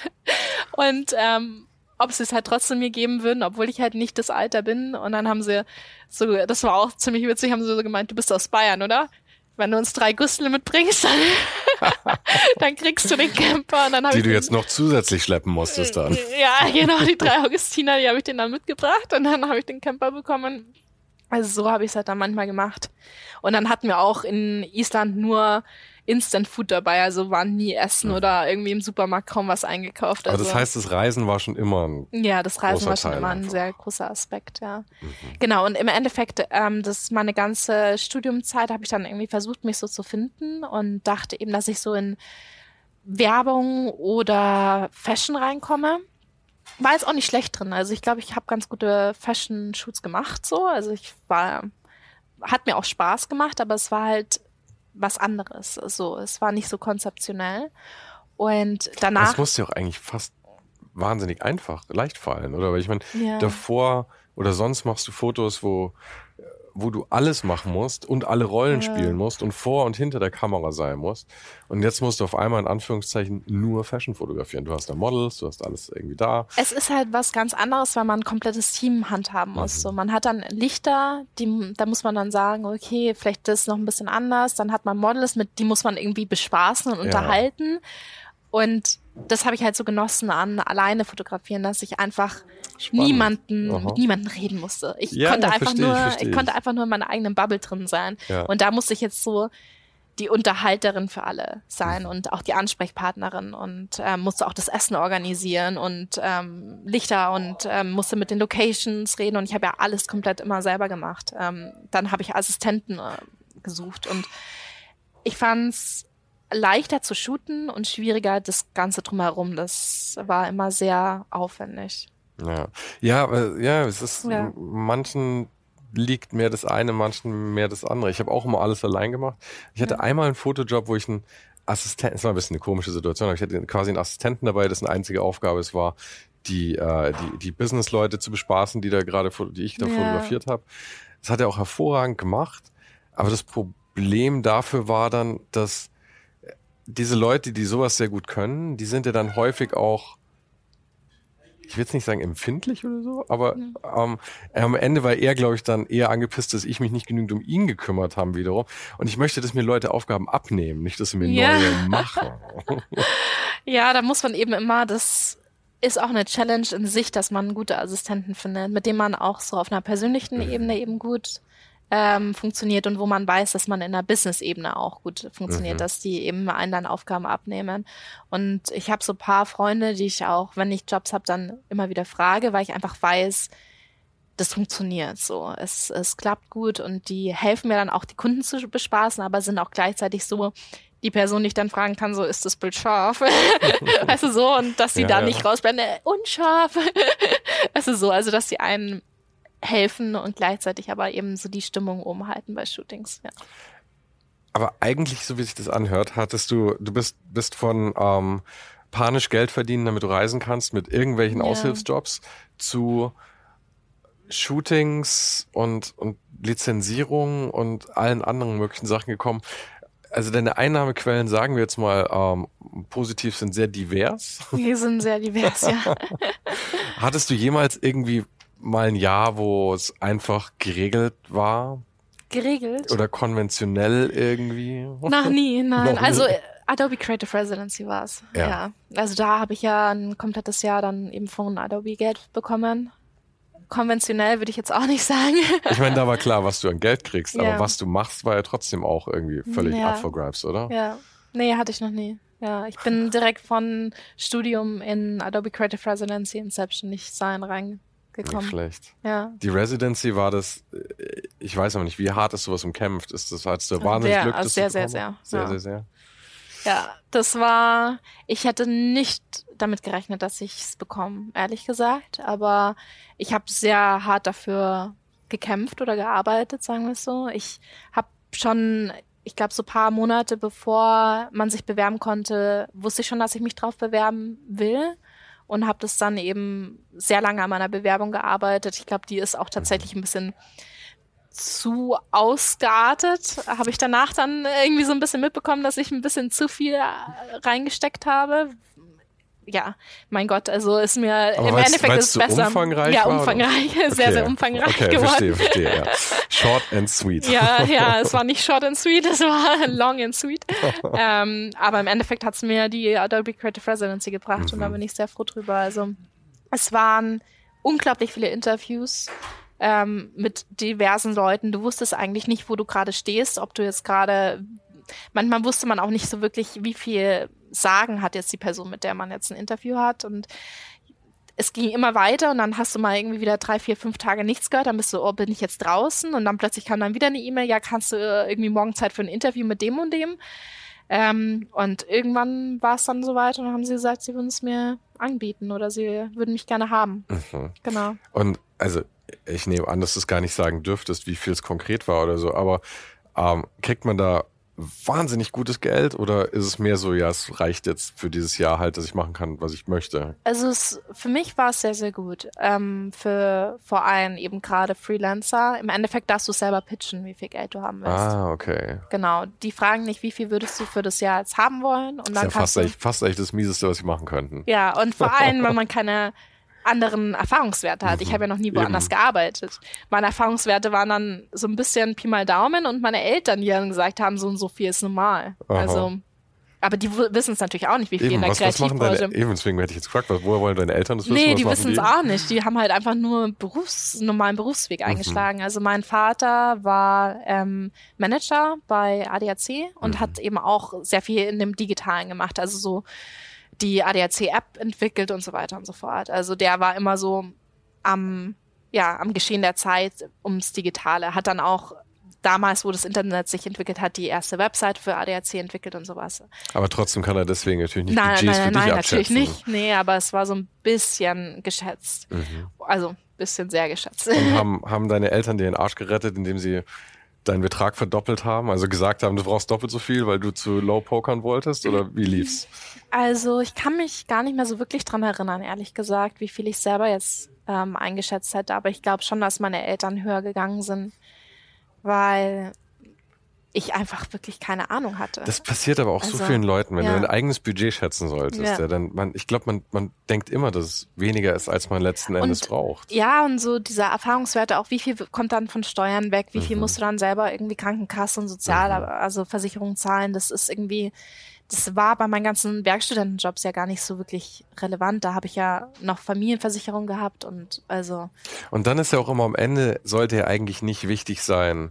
und ob sie es halt trotzdem mir geben würden, obwohl ich halt nicht das Alter bin. Und dann haben sie so, das war auch ziemlich witzig, haben sie so gemeint, du bist aus Bayern, oder? Wenn du uns 3 Gustle mitbringst, dann kriegst du den Camper. Und dann die du jetzt noch zusätzlich schleppen musstest dann. Ja, genau, die 3 Augustiner, die habe ich denen dann mitgebracht und dann habe ich den Camper bekommen. Also so habe ich es halt dann manchmal gemacht. Und dann hatten wir auch in Island nur Instant Food dabei, also waren nie essen oder irgendwie im Supermarkt kaum was eingekauft. Aber das heißt, das Reisen war schon immer ein das Reisen war schon immer ein sehr großer Aspekt, ja. Genau, und im Endeffekt, das meine ganze Studiumzeit habe ich dann irgendwie versucht, mich so zu finden und dachte eben, dass ich so in Werbung oder Fashion reinkomme. War jetzt auch nicht schlecht drin. Also ich glaube, ich habe ganz gute Fashion-Shoots gemacht so. Also hat mir auch Spaß gemacht, aber es war halt was anderes. Also es war nicht so konzeptionell. Und danach. Das muss dir auch eigentlich fast wahnsinnig leicht fallen, oder? Weil ich meine, davor oder sonst machst du Fotos, wo du alles machen musst und alle Rollen spielen musst und vor und hinter der Kamera sein musst. Und jetzt musst du auf einmal in Anführungszeichen nur Fashion fotografieren. Du hast da Models, du hast alles irgendwie da. Es ist halt was ganz anderes, weil man ein komplettes Team handhaben muss. So, man hat dann Lichter, da muss man dann sagen, okay, vielleicht das noch ein bisschen anders. Dann hat man Models, die muss man irgendwie bespaßen und unterhalten. Und das habe ich halt so genossen an alleine fotografieren, dass ich einfach mit niemandem reden musste. Ich konnte einfach nur in meiner eigenen Bubble drin sein. Ja. Und da musste ich jetzt so die Unterhalterin für alle sein und auch die Ansprechpartnerin und musste auch das Essen organisieren und Lichter und musste mit den Locations reden und ich habe ja alles komplett immer selber gemacht. Dann habe ich Assistenten gesucht und ich fand's leichter zu shooten und schwieriger das Ganze drumherum. Das war immer sehr aufwendig. Es ist manchen liegt mehr das eine, manchen mehr das andere. Ich habe auch immer alles allein gemacht. Ich hatte einmal einen Fotojob, wo ich einen Assistenten, es war ein bisschen eine komische Situation, aber ich hatte quasi einen Assistenten dabei, dessen einzige Aufgabe es war, die Business-Leute zu bespaßen, die ich da fotografiert habe. Das hat er auch hervorragend gemacht, aber das Problem dafür war dann, dass diese Leute, die sowas sehr gut können, die sind ja dann häufig auch, ich will jetzt nicht sagen empfindlich oder so, aber am Ende war er, glaube ich, dann eher angepisst, dass ich mich nicht genügend um ihn gekümmert habe wiederum. Und ich möchte, dass mir Leute Aufgaben abnehmen, nicht, dass sie mir neue machen. Ja, da muss man eben immer, das ist auch eine Challenge in sich, dass man gute Assistenten findet, mit denen man auch so auf einer persönlichen Ebene eben gut funktioniert und wo man weiß, dass man in der Business-Ebene auch gut funktioniert, dass die eben einen dann Aufgaben abnehmen. Und ich habe so ein paar Freunde, die ich auch, wenn ich Jobs habe, dann immer wieder frage, weil ich einfach weiß, das funktioniert so. Es klappt gut und die helfen mir dann auch, die Kunden zu bespaßen, aber sind auch gleichzeitig so die Person, die ich dann fragen kann, so, ist das Bild scharf? Weißt du, so, und dass sie da nicht rausblenden, unscharf. Weißt du, so, also dass sie einen helfen und gleichzeitig aber eben so die Stimmung oben halten bei Shootings, ja. Aber eigentlich, so wie sich das anhört, du bist von panisch Geld verdienen, damit du reisen kannst, mit irgendwelchen Aushilfsjobs zu Shootings und Lizenzierung und allen anderen möglichen Sachen gekommen. Also deine Einnahmequellen, sagen wir jetzt mal positiv, sind sehr divers. Die sind sehr divers, ja. Hattest du jemals irgendwie mal ein Jahr, wo es einfach geregelt war? Geregelt? Oder konventionell irgendwie? Noch nie, nein. Also Adobe Creative Residency war es. Ja. Also da habe ich ja ein komplettes Jahr dann eben von Adobe Geld bekommen. Konventionell würde ich jetzt auch nicht sagen. Ich meine, da war klar, was du an Geld kriegst, aber was du machst, war ja trotzdem auch irgendwie völlig up for grabs, oder? Ja. Nee, hatte ich noch nie. Ja, ich bin direkt von Studium in Adobe Creative Residency in Selbstständigsein reingekommen. Nicht schlecht. Ja. Die Residency war das, ich weiß aber nicht, wie hart ist sowas umkämpft? Hattest du wahnsinnig Glück? Also sehr. Sehr. Ja, das war, ich hätte nicht damit gerechnet, dass ich es bekomme, ehrlich gesagt. Aber ich habe sehr hart dafür gekämpft oder gearbeitet, sagen wir es so. Ich habe schon, ich glaube, so ein paar Monate bevor man sich bewerben konnte, wusste ich schon, dass ich mich drauf bewerben will. Und habe das dann eben sehr lange an meiner Bewerbung gearbeitet. Ich glaube, die ist auch tatsächlich ein bisschen zu ausgeartet. Habe ich danach dann irgendwie so ein bisschen mitbekommen, dass ich ein bisschen zu viel reingesteckt habe. Ja, mein Gott, also ist mir aber im Endeffekt ist es besser. Umfangreich ja, umfangreich, okay. sehr umfangreich geworden. Verstehe, ja. Short and sweet. Ja, es war nicht short and sweet, es war long and sweet. Aber im Endeffekt hat es mir die Adobe Creative Residency gebracht und da bin ich sehr froh drüber. Also es waren unglaublich viele Interviews mit diversen Leuten. Du wusstest eigentlich nicht, wo du gerade stehst, ob du jetzt gerade, manchmal wusste man auch nicht so wirklich, wie viel Sagen hat jetzt die Person, mit der man jetzt ein Interview hat, und es ging immer weiter und dann hast du mal irgendwie wieder 3, 4, 5 Tage nichts gehört, dann bist du, bin ich jetzt draußen, und dann plötzlich kam dann wieder eine E-Mail, ja, kannst du irgendwie morgen Zeit für ein Interview mit dem und dem, und irgendwann war es dann soweit und dann haben sie gesagt, sie würden es mir anbieten oder sie würden mich gerne haben. Genau. Und also ich nehme an, dass du es gar nicht sagen dürftest, wie viel es konkret war oder so, aber kriegt man da wahnsinnig gutes Geld oder ist es mehr so, ja, es reicht jetzt für dieses Jahr halt, dass ich machen kann, was ich möchte? Also für mich war es sehr, sehr gut. Für vor allem eben gerade Freelancer. Im Endeffekt darfst du selber pitchen, wie viel Geld du haben willst. Ah, okay. Genau. Die fragen nicht, wie viel würdest du für das Jahr jetzt haben wollen. Und dann das ist ja fast echt das Mieseste, was sie machen könnten. Ja, und vor allem, wenn man keine anderen Erfahrungswerte hat. Ich habe ja noch nie woanders gearbeitet. Meine Erfahrungswerte waren dann so ein bisschen Pi mal Daumen und meine Eltern, die dann gesagt haben, so und so viel ist normal. Aha. Also, aber die wissen es natürlich auch nicht, wie viel in der Kreativbranche. Deswegen hätte ich jetzt gefragt, woher wollen deine Eltern das wissen? Nee, die wissen es auch nicht. Die haben halt einfach nur normalen Berufsweg eingeschlagen. Also mein Vater war Manager bei ADAC und hat eben auch sehr viel in dem Digitalen gemacht. Also so die ADAC-App entwickelt und so weiter und so fort. Also der war immer so am Geschehen der Zeit ums Digitale. Hat dann auch damals, wo das Internet sich entwickelt hat, die erste Website für ADAC entwickelt und sowas. Aber trotzdem kann er deswegen natürlich nicht Budgets für dich abschätzen. Nein, natürlich nicht. Nee, aber es war so ein bisschen geschätzt. Also ein bisschen sehr geschätzt. Und haben deine Eltern dir den Arsch gerettet, indem sie deinen Betrag verdoppelt haben? Also gesagt haben, du brauchst doppelt so viel, weil du zu low pokern wolltest? Oder wie lief's? Also ich kann mich gar nicht mehr so wirklich dran erinnern, ehrlich gesagt, wie viel ich selber jetzt eingeschätzt hätte. Aber ich glaube schon, dass meine Eltern höher gegangen sind, weil ich einfach wirklich keine Ahnung hatte. Das passiert aber auch so vielen Leuten, wenn du dein eigenes Budget schätzen solltest. Ja. Ich glaube, man denkt immer, dass es weniger ist, als man letzten Endes braucht. Ja, und so diese Erfahrungswerte, auch wie viel kommt dann von Steuern weg, wie viel musst du dann selber irgendwie Krankenkasse und also Versicherung zahlen, das ist irgendwie, das war bei meinen ganzen Werkstudentenjobs ja gar nicht so wirklich relevant. Da habe ich ja noch Familienversicherung gehabt und also. Und dann ist ja auch immer am Ende, sollte ja eigentlich nicht wichtig sein,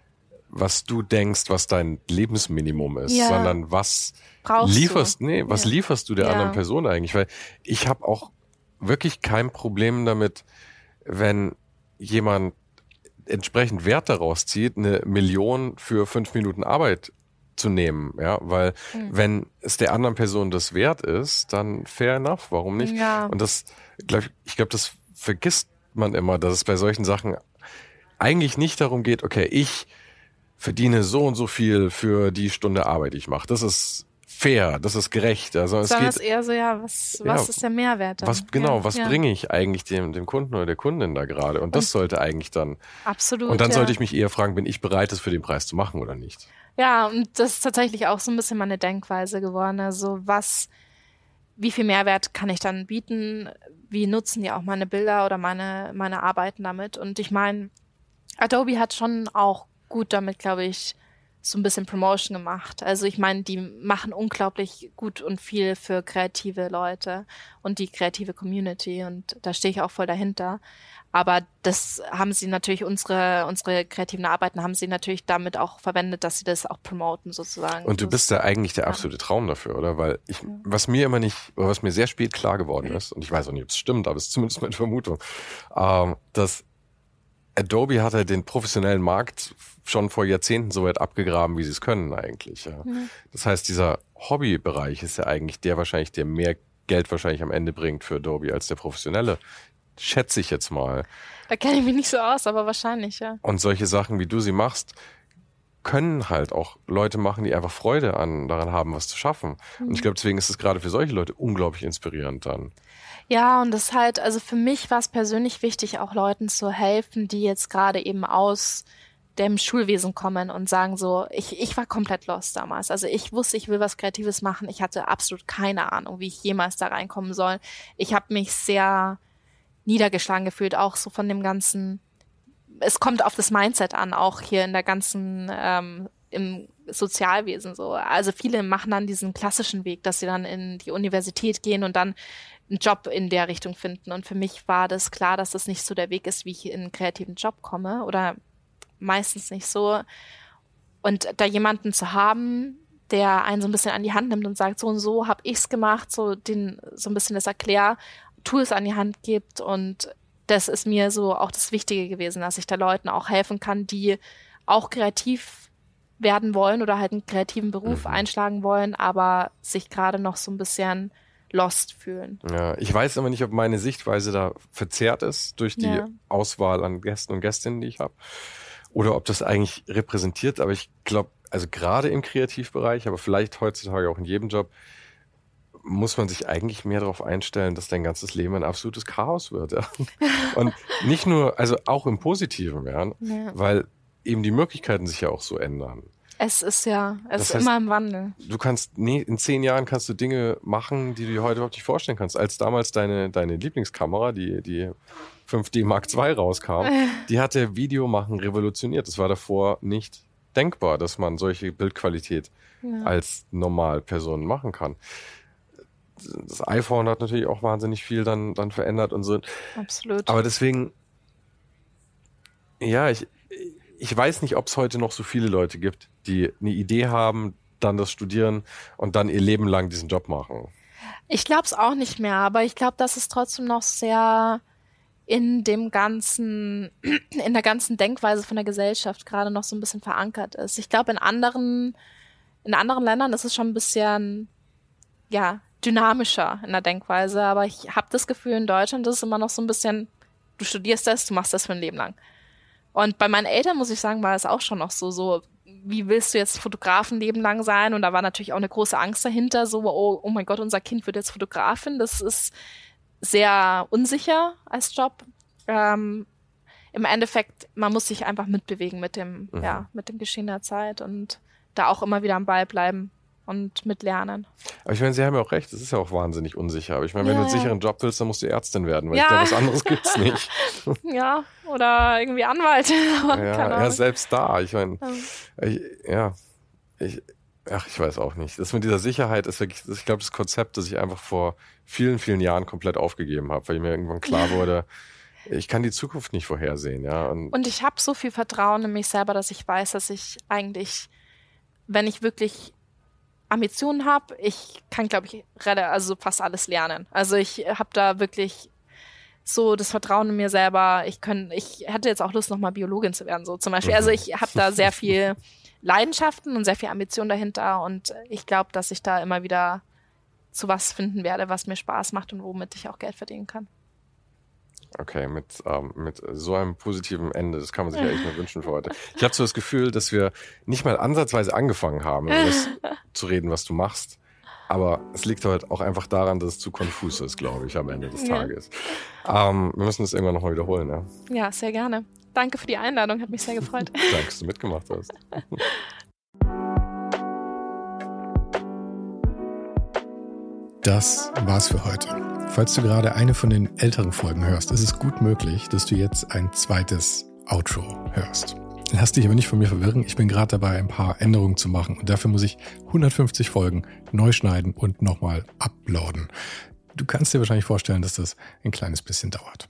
was du denkst, was dein Lebensminimum ist, sondern was lieferst du der anderen Person eigentlich? Weil ich habe auch wirklich kein Problem damit, wenn jemand entsprechend Wert daraus zieht, 1 Million für 5 Minuten Arbeit zu nehmen, ja, weil wenn es der anderen Person das wert ist, dann fair enough, warum nicht? Ja. Und das, ich glaube, das vergisst man immer, dass es bei solchen Sachen eigentlich nicht darum geht, okay, ich verdiene so und so viel für die Stunde Arbeit, die ich mache. Das ist fair, das ist gerecht. Also es Sondern geht es eher so, was ist der Mehrwert dann? was bringe ich eigentlich dem Kunden oder der Kundin da gerade? Und das sollte eigentlich dann. Absolut. Und dann sollte ich mich eher fragen, bin ich bereit, das für den Preis zu machen oder nicht? Ja, und das ist tatsächlich auch so ein bisschen meine Denkweise geworden. Also wie viel Mehrwert kann ich dann bieten? Wie nutzen die auch meine Bilder oder meine Arbeiten damit? Und ich meine, Adobe hat schon auch gut damit, glaube ich, so ein bisschen Promotion gemacht. Also ich meine, die machen unglaublich gut und viel für kreative Leute und die kreative Community und da stehe ich auch voll dahinter. Aber das haben sie natürlich, unsere kreativen Arbeiten haben sie natürlich damit auch verwendet, dass sie das auch promoten sozusagen. Und du bist ja eigentlich der absolute Traum dafür, oder? Weil was mir sehr spät klar geworden ist, und ich weiß auch nicht, ob es stimmt, aber es ist zumindest meine Vermutung, dass Adobe hat ja den professionellen Markt schon vor Jahrzehnten so weit abgegraben, wie sie es können eigentlich. Ja. Das heißt, dieser Hobbybereich ist ja eigentlich der mehr Geld wahrscheinlich am Ende bringt für Adobe als der professionelle. Schätze ich jetzt mal. Da kenne ich mich nicht so aus, aber wahrscheinlich, ja. Und solche Sachen, wie du sie machst, können halt auch Leute machen, die einfach Freude daran haben, was zu schaffen. Und ich glaube, deswegen ist es gerade für solche Leute unglaublich inspirierend dann. Ja, und das halt, also für mich war es persönlich wichtig, auch Leuten zu helfen, die jetzt gerade eben aus dem Schulwesen kommen und sagen so, ich war komplett lost damals. Also ich wusste, ich will was Kreatives machen. Ich hatte absolut keine Ahnung, wie ich jemals da reinkommen soll. Ich habe mich sehr niedergeschlagen gefühlt, auch so von dem ganzen, es kommt auf das Mindset an, auch hier in der ganzen, im Sozialwesen so. Also viele machen dann diesen klassischen Weg, dass sie dann in die Universität gehen und dann einen Job in der Richtung finden. Und für mich war das klar, dass das nicht so der Weg ist, wie ich in einen kreativen Job komme oder meistens nicht so. Und da jemanden zu haben, der einen so ein bisschen an die Hand nimmt und sagt, so und so habe ich's gemacht, so ein bisschen das Tools an die Hand gibt und das ist mir so auch das Wichtige gewesen, dass ich da Leuten auch helfen kann, die auch kreativ werden wollen oder halt einen kreativen Beruf einschlagen wollen, aber sich gerade noch so ein bisschen lost fühlen. Ja, ich weiß aber nicht, ob meine Sichtweise da verzerrt ist durch die Auswahl an Gästen und Gästinnen, die ich habe, oder ob das eigentlich repräsentiert, aber ich glaube, also gerade im Kreativbereich, aber vielleicht heutzutage auch in jedem Job, muss man sich eigentlich mehr darauf einstellen, dass dein ganzes Leben ein absolutes Chaos wird. Ja? Und nicht nur, also auch im Positiven, weil eben die Möglichkeiten sich ja auch so ändern. Es ist immer im Wandel. Du kannst, in 10 Jahren kannst du Dinge machen, die du dir heute überhaupt nicht vorstellen kannst. Als damals deine Lieblingskamera, die 5D Mark II rauskam, die hatte Videomachen revolutioniert. Das war davor nicht denkbar, dass man solche Bildqualität als Normalperson machen kann. Das iPhone hat natürlich auch wahnsinnig viel dann verändert und so. Absolut. Aber deswegen, ja, ich weiß nicht, ob es heute noch so viele Leute gibt, die eine Idee haben, dann das studieren und dann ihr Leben lang diesen Job machen. Ich glaube es auch nicht mehr, aber ich glaube, dass es trotzdem noch sehr in der ganzen Denkweise von der Gesellschaft gerade noch so ein bisschen verankert ist. Ich glaube, in anderen Ländern ist es schon ein bisschen, dynamischer in der Denkweise, aber ich habe das Gefühl, in Deutschland ist es immer noch so ein bisschen, du studierst das, du machst das für ein Leben lang. Und bei meinen Eltern, muss ich sagen, war es auch schon noch so, wie willst du jetzt Fotograf ein Leben lang sein? Und da war natürlich auch eine große Angst dahinter, so, oh mein Gott, unser Kind wird jetzt Fotografin. Das ist sehr unsicher als Job. Im Endeffekt, man muss sich einfach mitbewegen mit dem Geschehen der Zeit und da auch immer wieder am Ball bleiben und mitlernen. Aber ich meine, Sie haben ja auch recht, es ist ja auch wahnsinnig unsicher. Aber ich meine, wenn du einen sicheren Job willst, dann musst du Ärztin werden, weil ich glaube, was anderes gibt's nicht. Ja, oder irgendwie Anwalt. Ja, selbst da. Ich meine, ich weiß auch nicht. Das mit dieser Sicherheit ist wirklich, ich glaube, das Konzept, das ich einfach vor vielen, vielen Jahren komplett aufgegeben habe, weil mir irgendwann klar wurde, ich kann die Zukunft nicht vorhersehen. Ja. Und ich habe so viel Vertrauen in mich selber, dass ich weiß, dass ich eigentlich, wenn ich wirklich Ambitionen habe, ich kann, glaube ich, fast alles lernen. Also ich habe da wirklich so das Vertrauen in mir selber. Ich hätte jetzt auch Lust, nochmal Biologin zu werden, so zum Beispiel. Also ich habe da sehr viel Leidenschaften und sehr viel Ambition dahinter und ich glaube, dass ich da immer wieder zu was finden werde, was mir Spaß macht und womit ich auch Geld verdienen kann. Okay, mit so einem positiven Ende, das kann man sich ja echt nur wünschen für heute. Ich habe so das Gefühl, dass wir nicht mal ansatzweise angefangen haben, über das zu reden, was du machst. Aber es liegt halt auch einfach daran, dass es zu konfus ist, glaube ich, am Ende des Tages. Wir müssen das irgendwann nochmal wiederholen, ja? Ja, sehr gerne. Danke für die Einladung, hat mich sehr gefreut. Danke, dass du mitgemacht hast. Das war's für heute. Falls du gerade eine von den älteren Folgen hörst, ist es gut möglich, dass du jetzt ein zweites Outro hörst. Lass dich aber nicht von mir verwirren, ich bin gerade dabei, ein paar Änderungen zu machen und dafür muss ich 150 Folgen neu schneiden und nochmal uploaden. Du kannst dir wahrscheinlich vorstellen, dass das ein kleines bisschen dauert.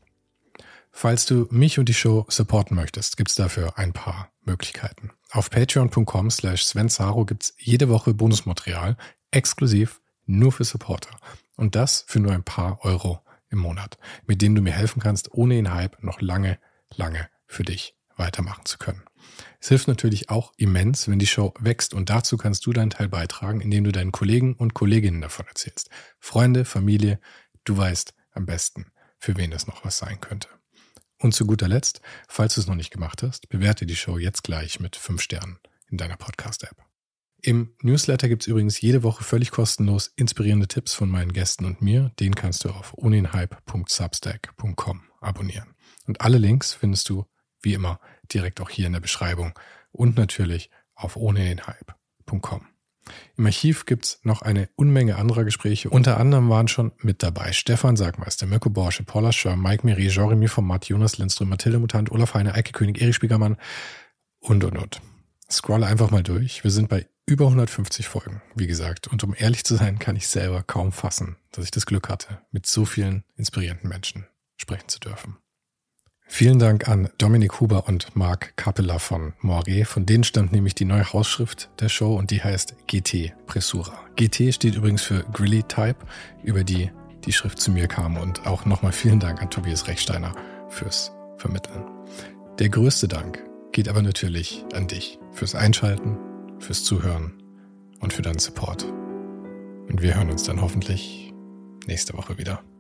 Falls du mich und die Show supporten möchtest, gibt's dafür ein paar Möglichkeiten. Auf patreon.com/svensaro gibt's jede Woche Bonusmaterial, exklusiv nur für Supporter. Und das für nur ein paar Euro im Monat, mit denen du mir helfen kannst, ohne den Hype noch lange, lange für dich weitermachen zu können. Es hilft natürlich auch immens, wenn die Show wächst und dazu kannst du deinen Teil beitragen, indem du deinen Kollegen und Kolleginnen davon erzählst. Freunde, Familie, du weißt am besten, für wen das noch was sein könnte. Und zu guter Letzt, falls du es noch nicht gemacht hast, bewerte die Show jetzt gleich mit 5 Sternen in deiner Podcast-App. Im Newsletter gibt's übrigens jede Woche völlig kostenlos inspirierende Tipps von meinen Gästen und mir. Den kannst du auf ohnedenhype.substack.com abonnieren. Und alle Links findest du, wie immer, direkt auch hier in der Beschreibung und natürlich auf ohnedenhype.com. Im Archiv gibt's noch eine Unmenge anderer Gespräche. Unter anderem waren schon mit dabei Stefan Sagmeister, Mirko Borsche, Paula Schör, Mike Miri, Jeremy Format, Jonas Lindström, Mathilde Mutant, Olaf Heine, Eike König, Erich Spiegermann und. Scrolle einfach mal durch. Wir sind bei über 150 Folgen, wie gesagt. Und um ehrlich zu sein, kann ich selber kaum fassen, dass ich das Glück hatte, mit so vielen inspirierenden Menschen sprechen zu dürfen. Vielen Dank an Dominik Huber und Marc Capella von Moiré. Von denen stammt nämlich die neue Hausschrift der Show und die heißt GT Pressura. GT steht übrigens für Grilly Type, über die Schrift zu mir kam. Und auch nochmal vielen Dank an Tobias Rechsteiner fürs Vermitteln. Der größte Dank geht aber natürlich an dich fürs Einschalten, fürs Zuhören und für deinen Support. Und wir hören uns dann hoffentlich nächste Woche wieder.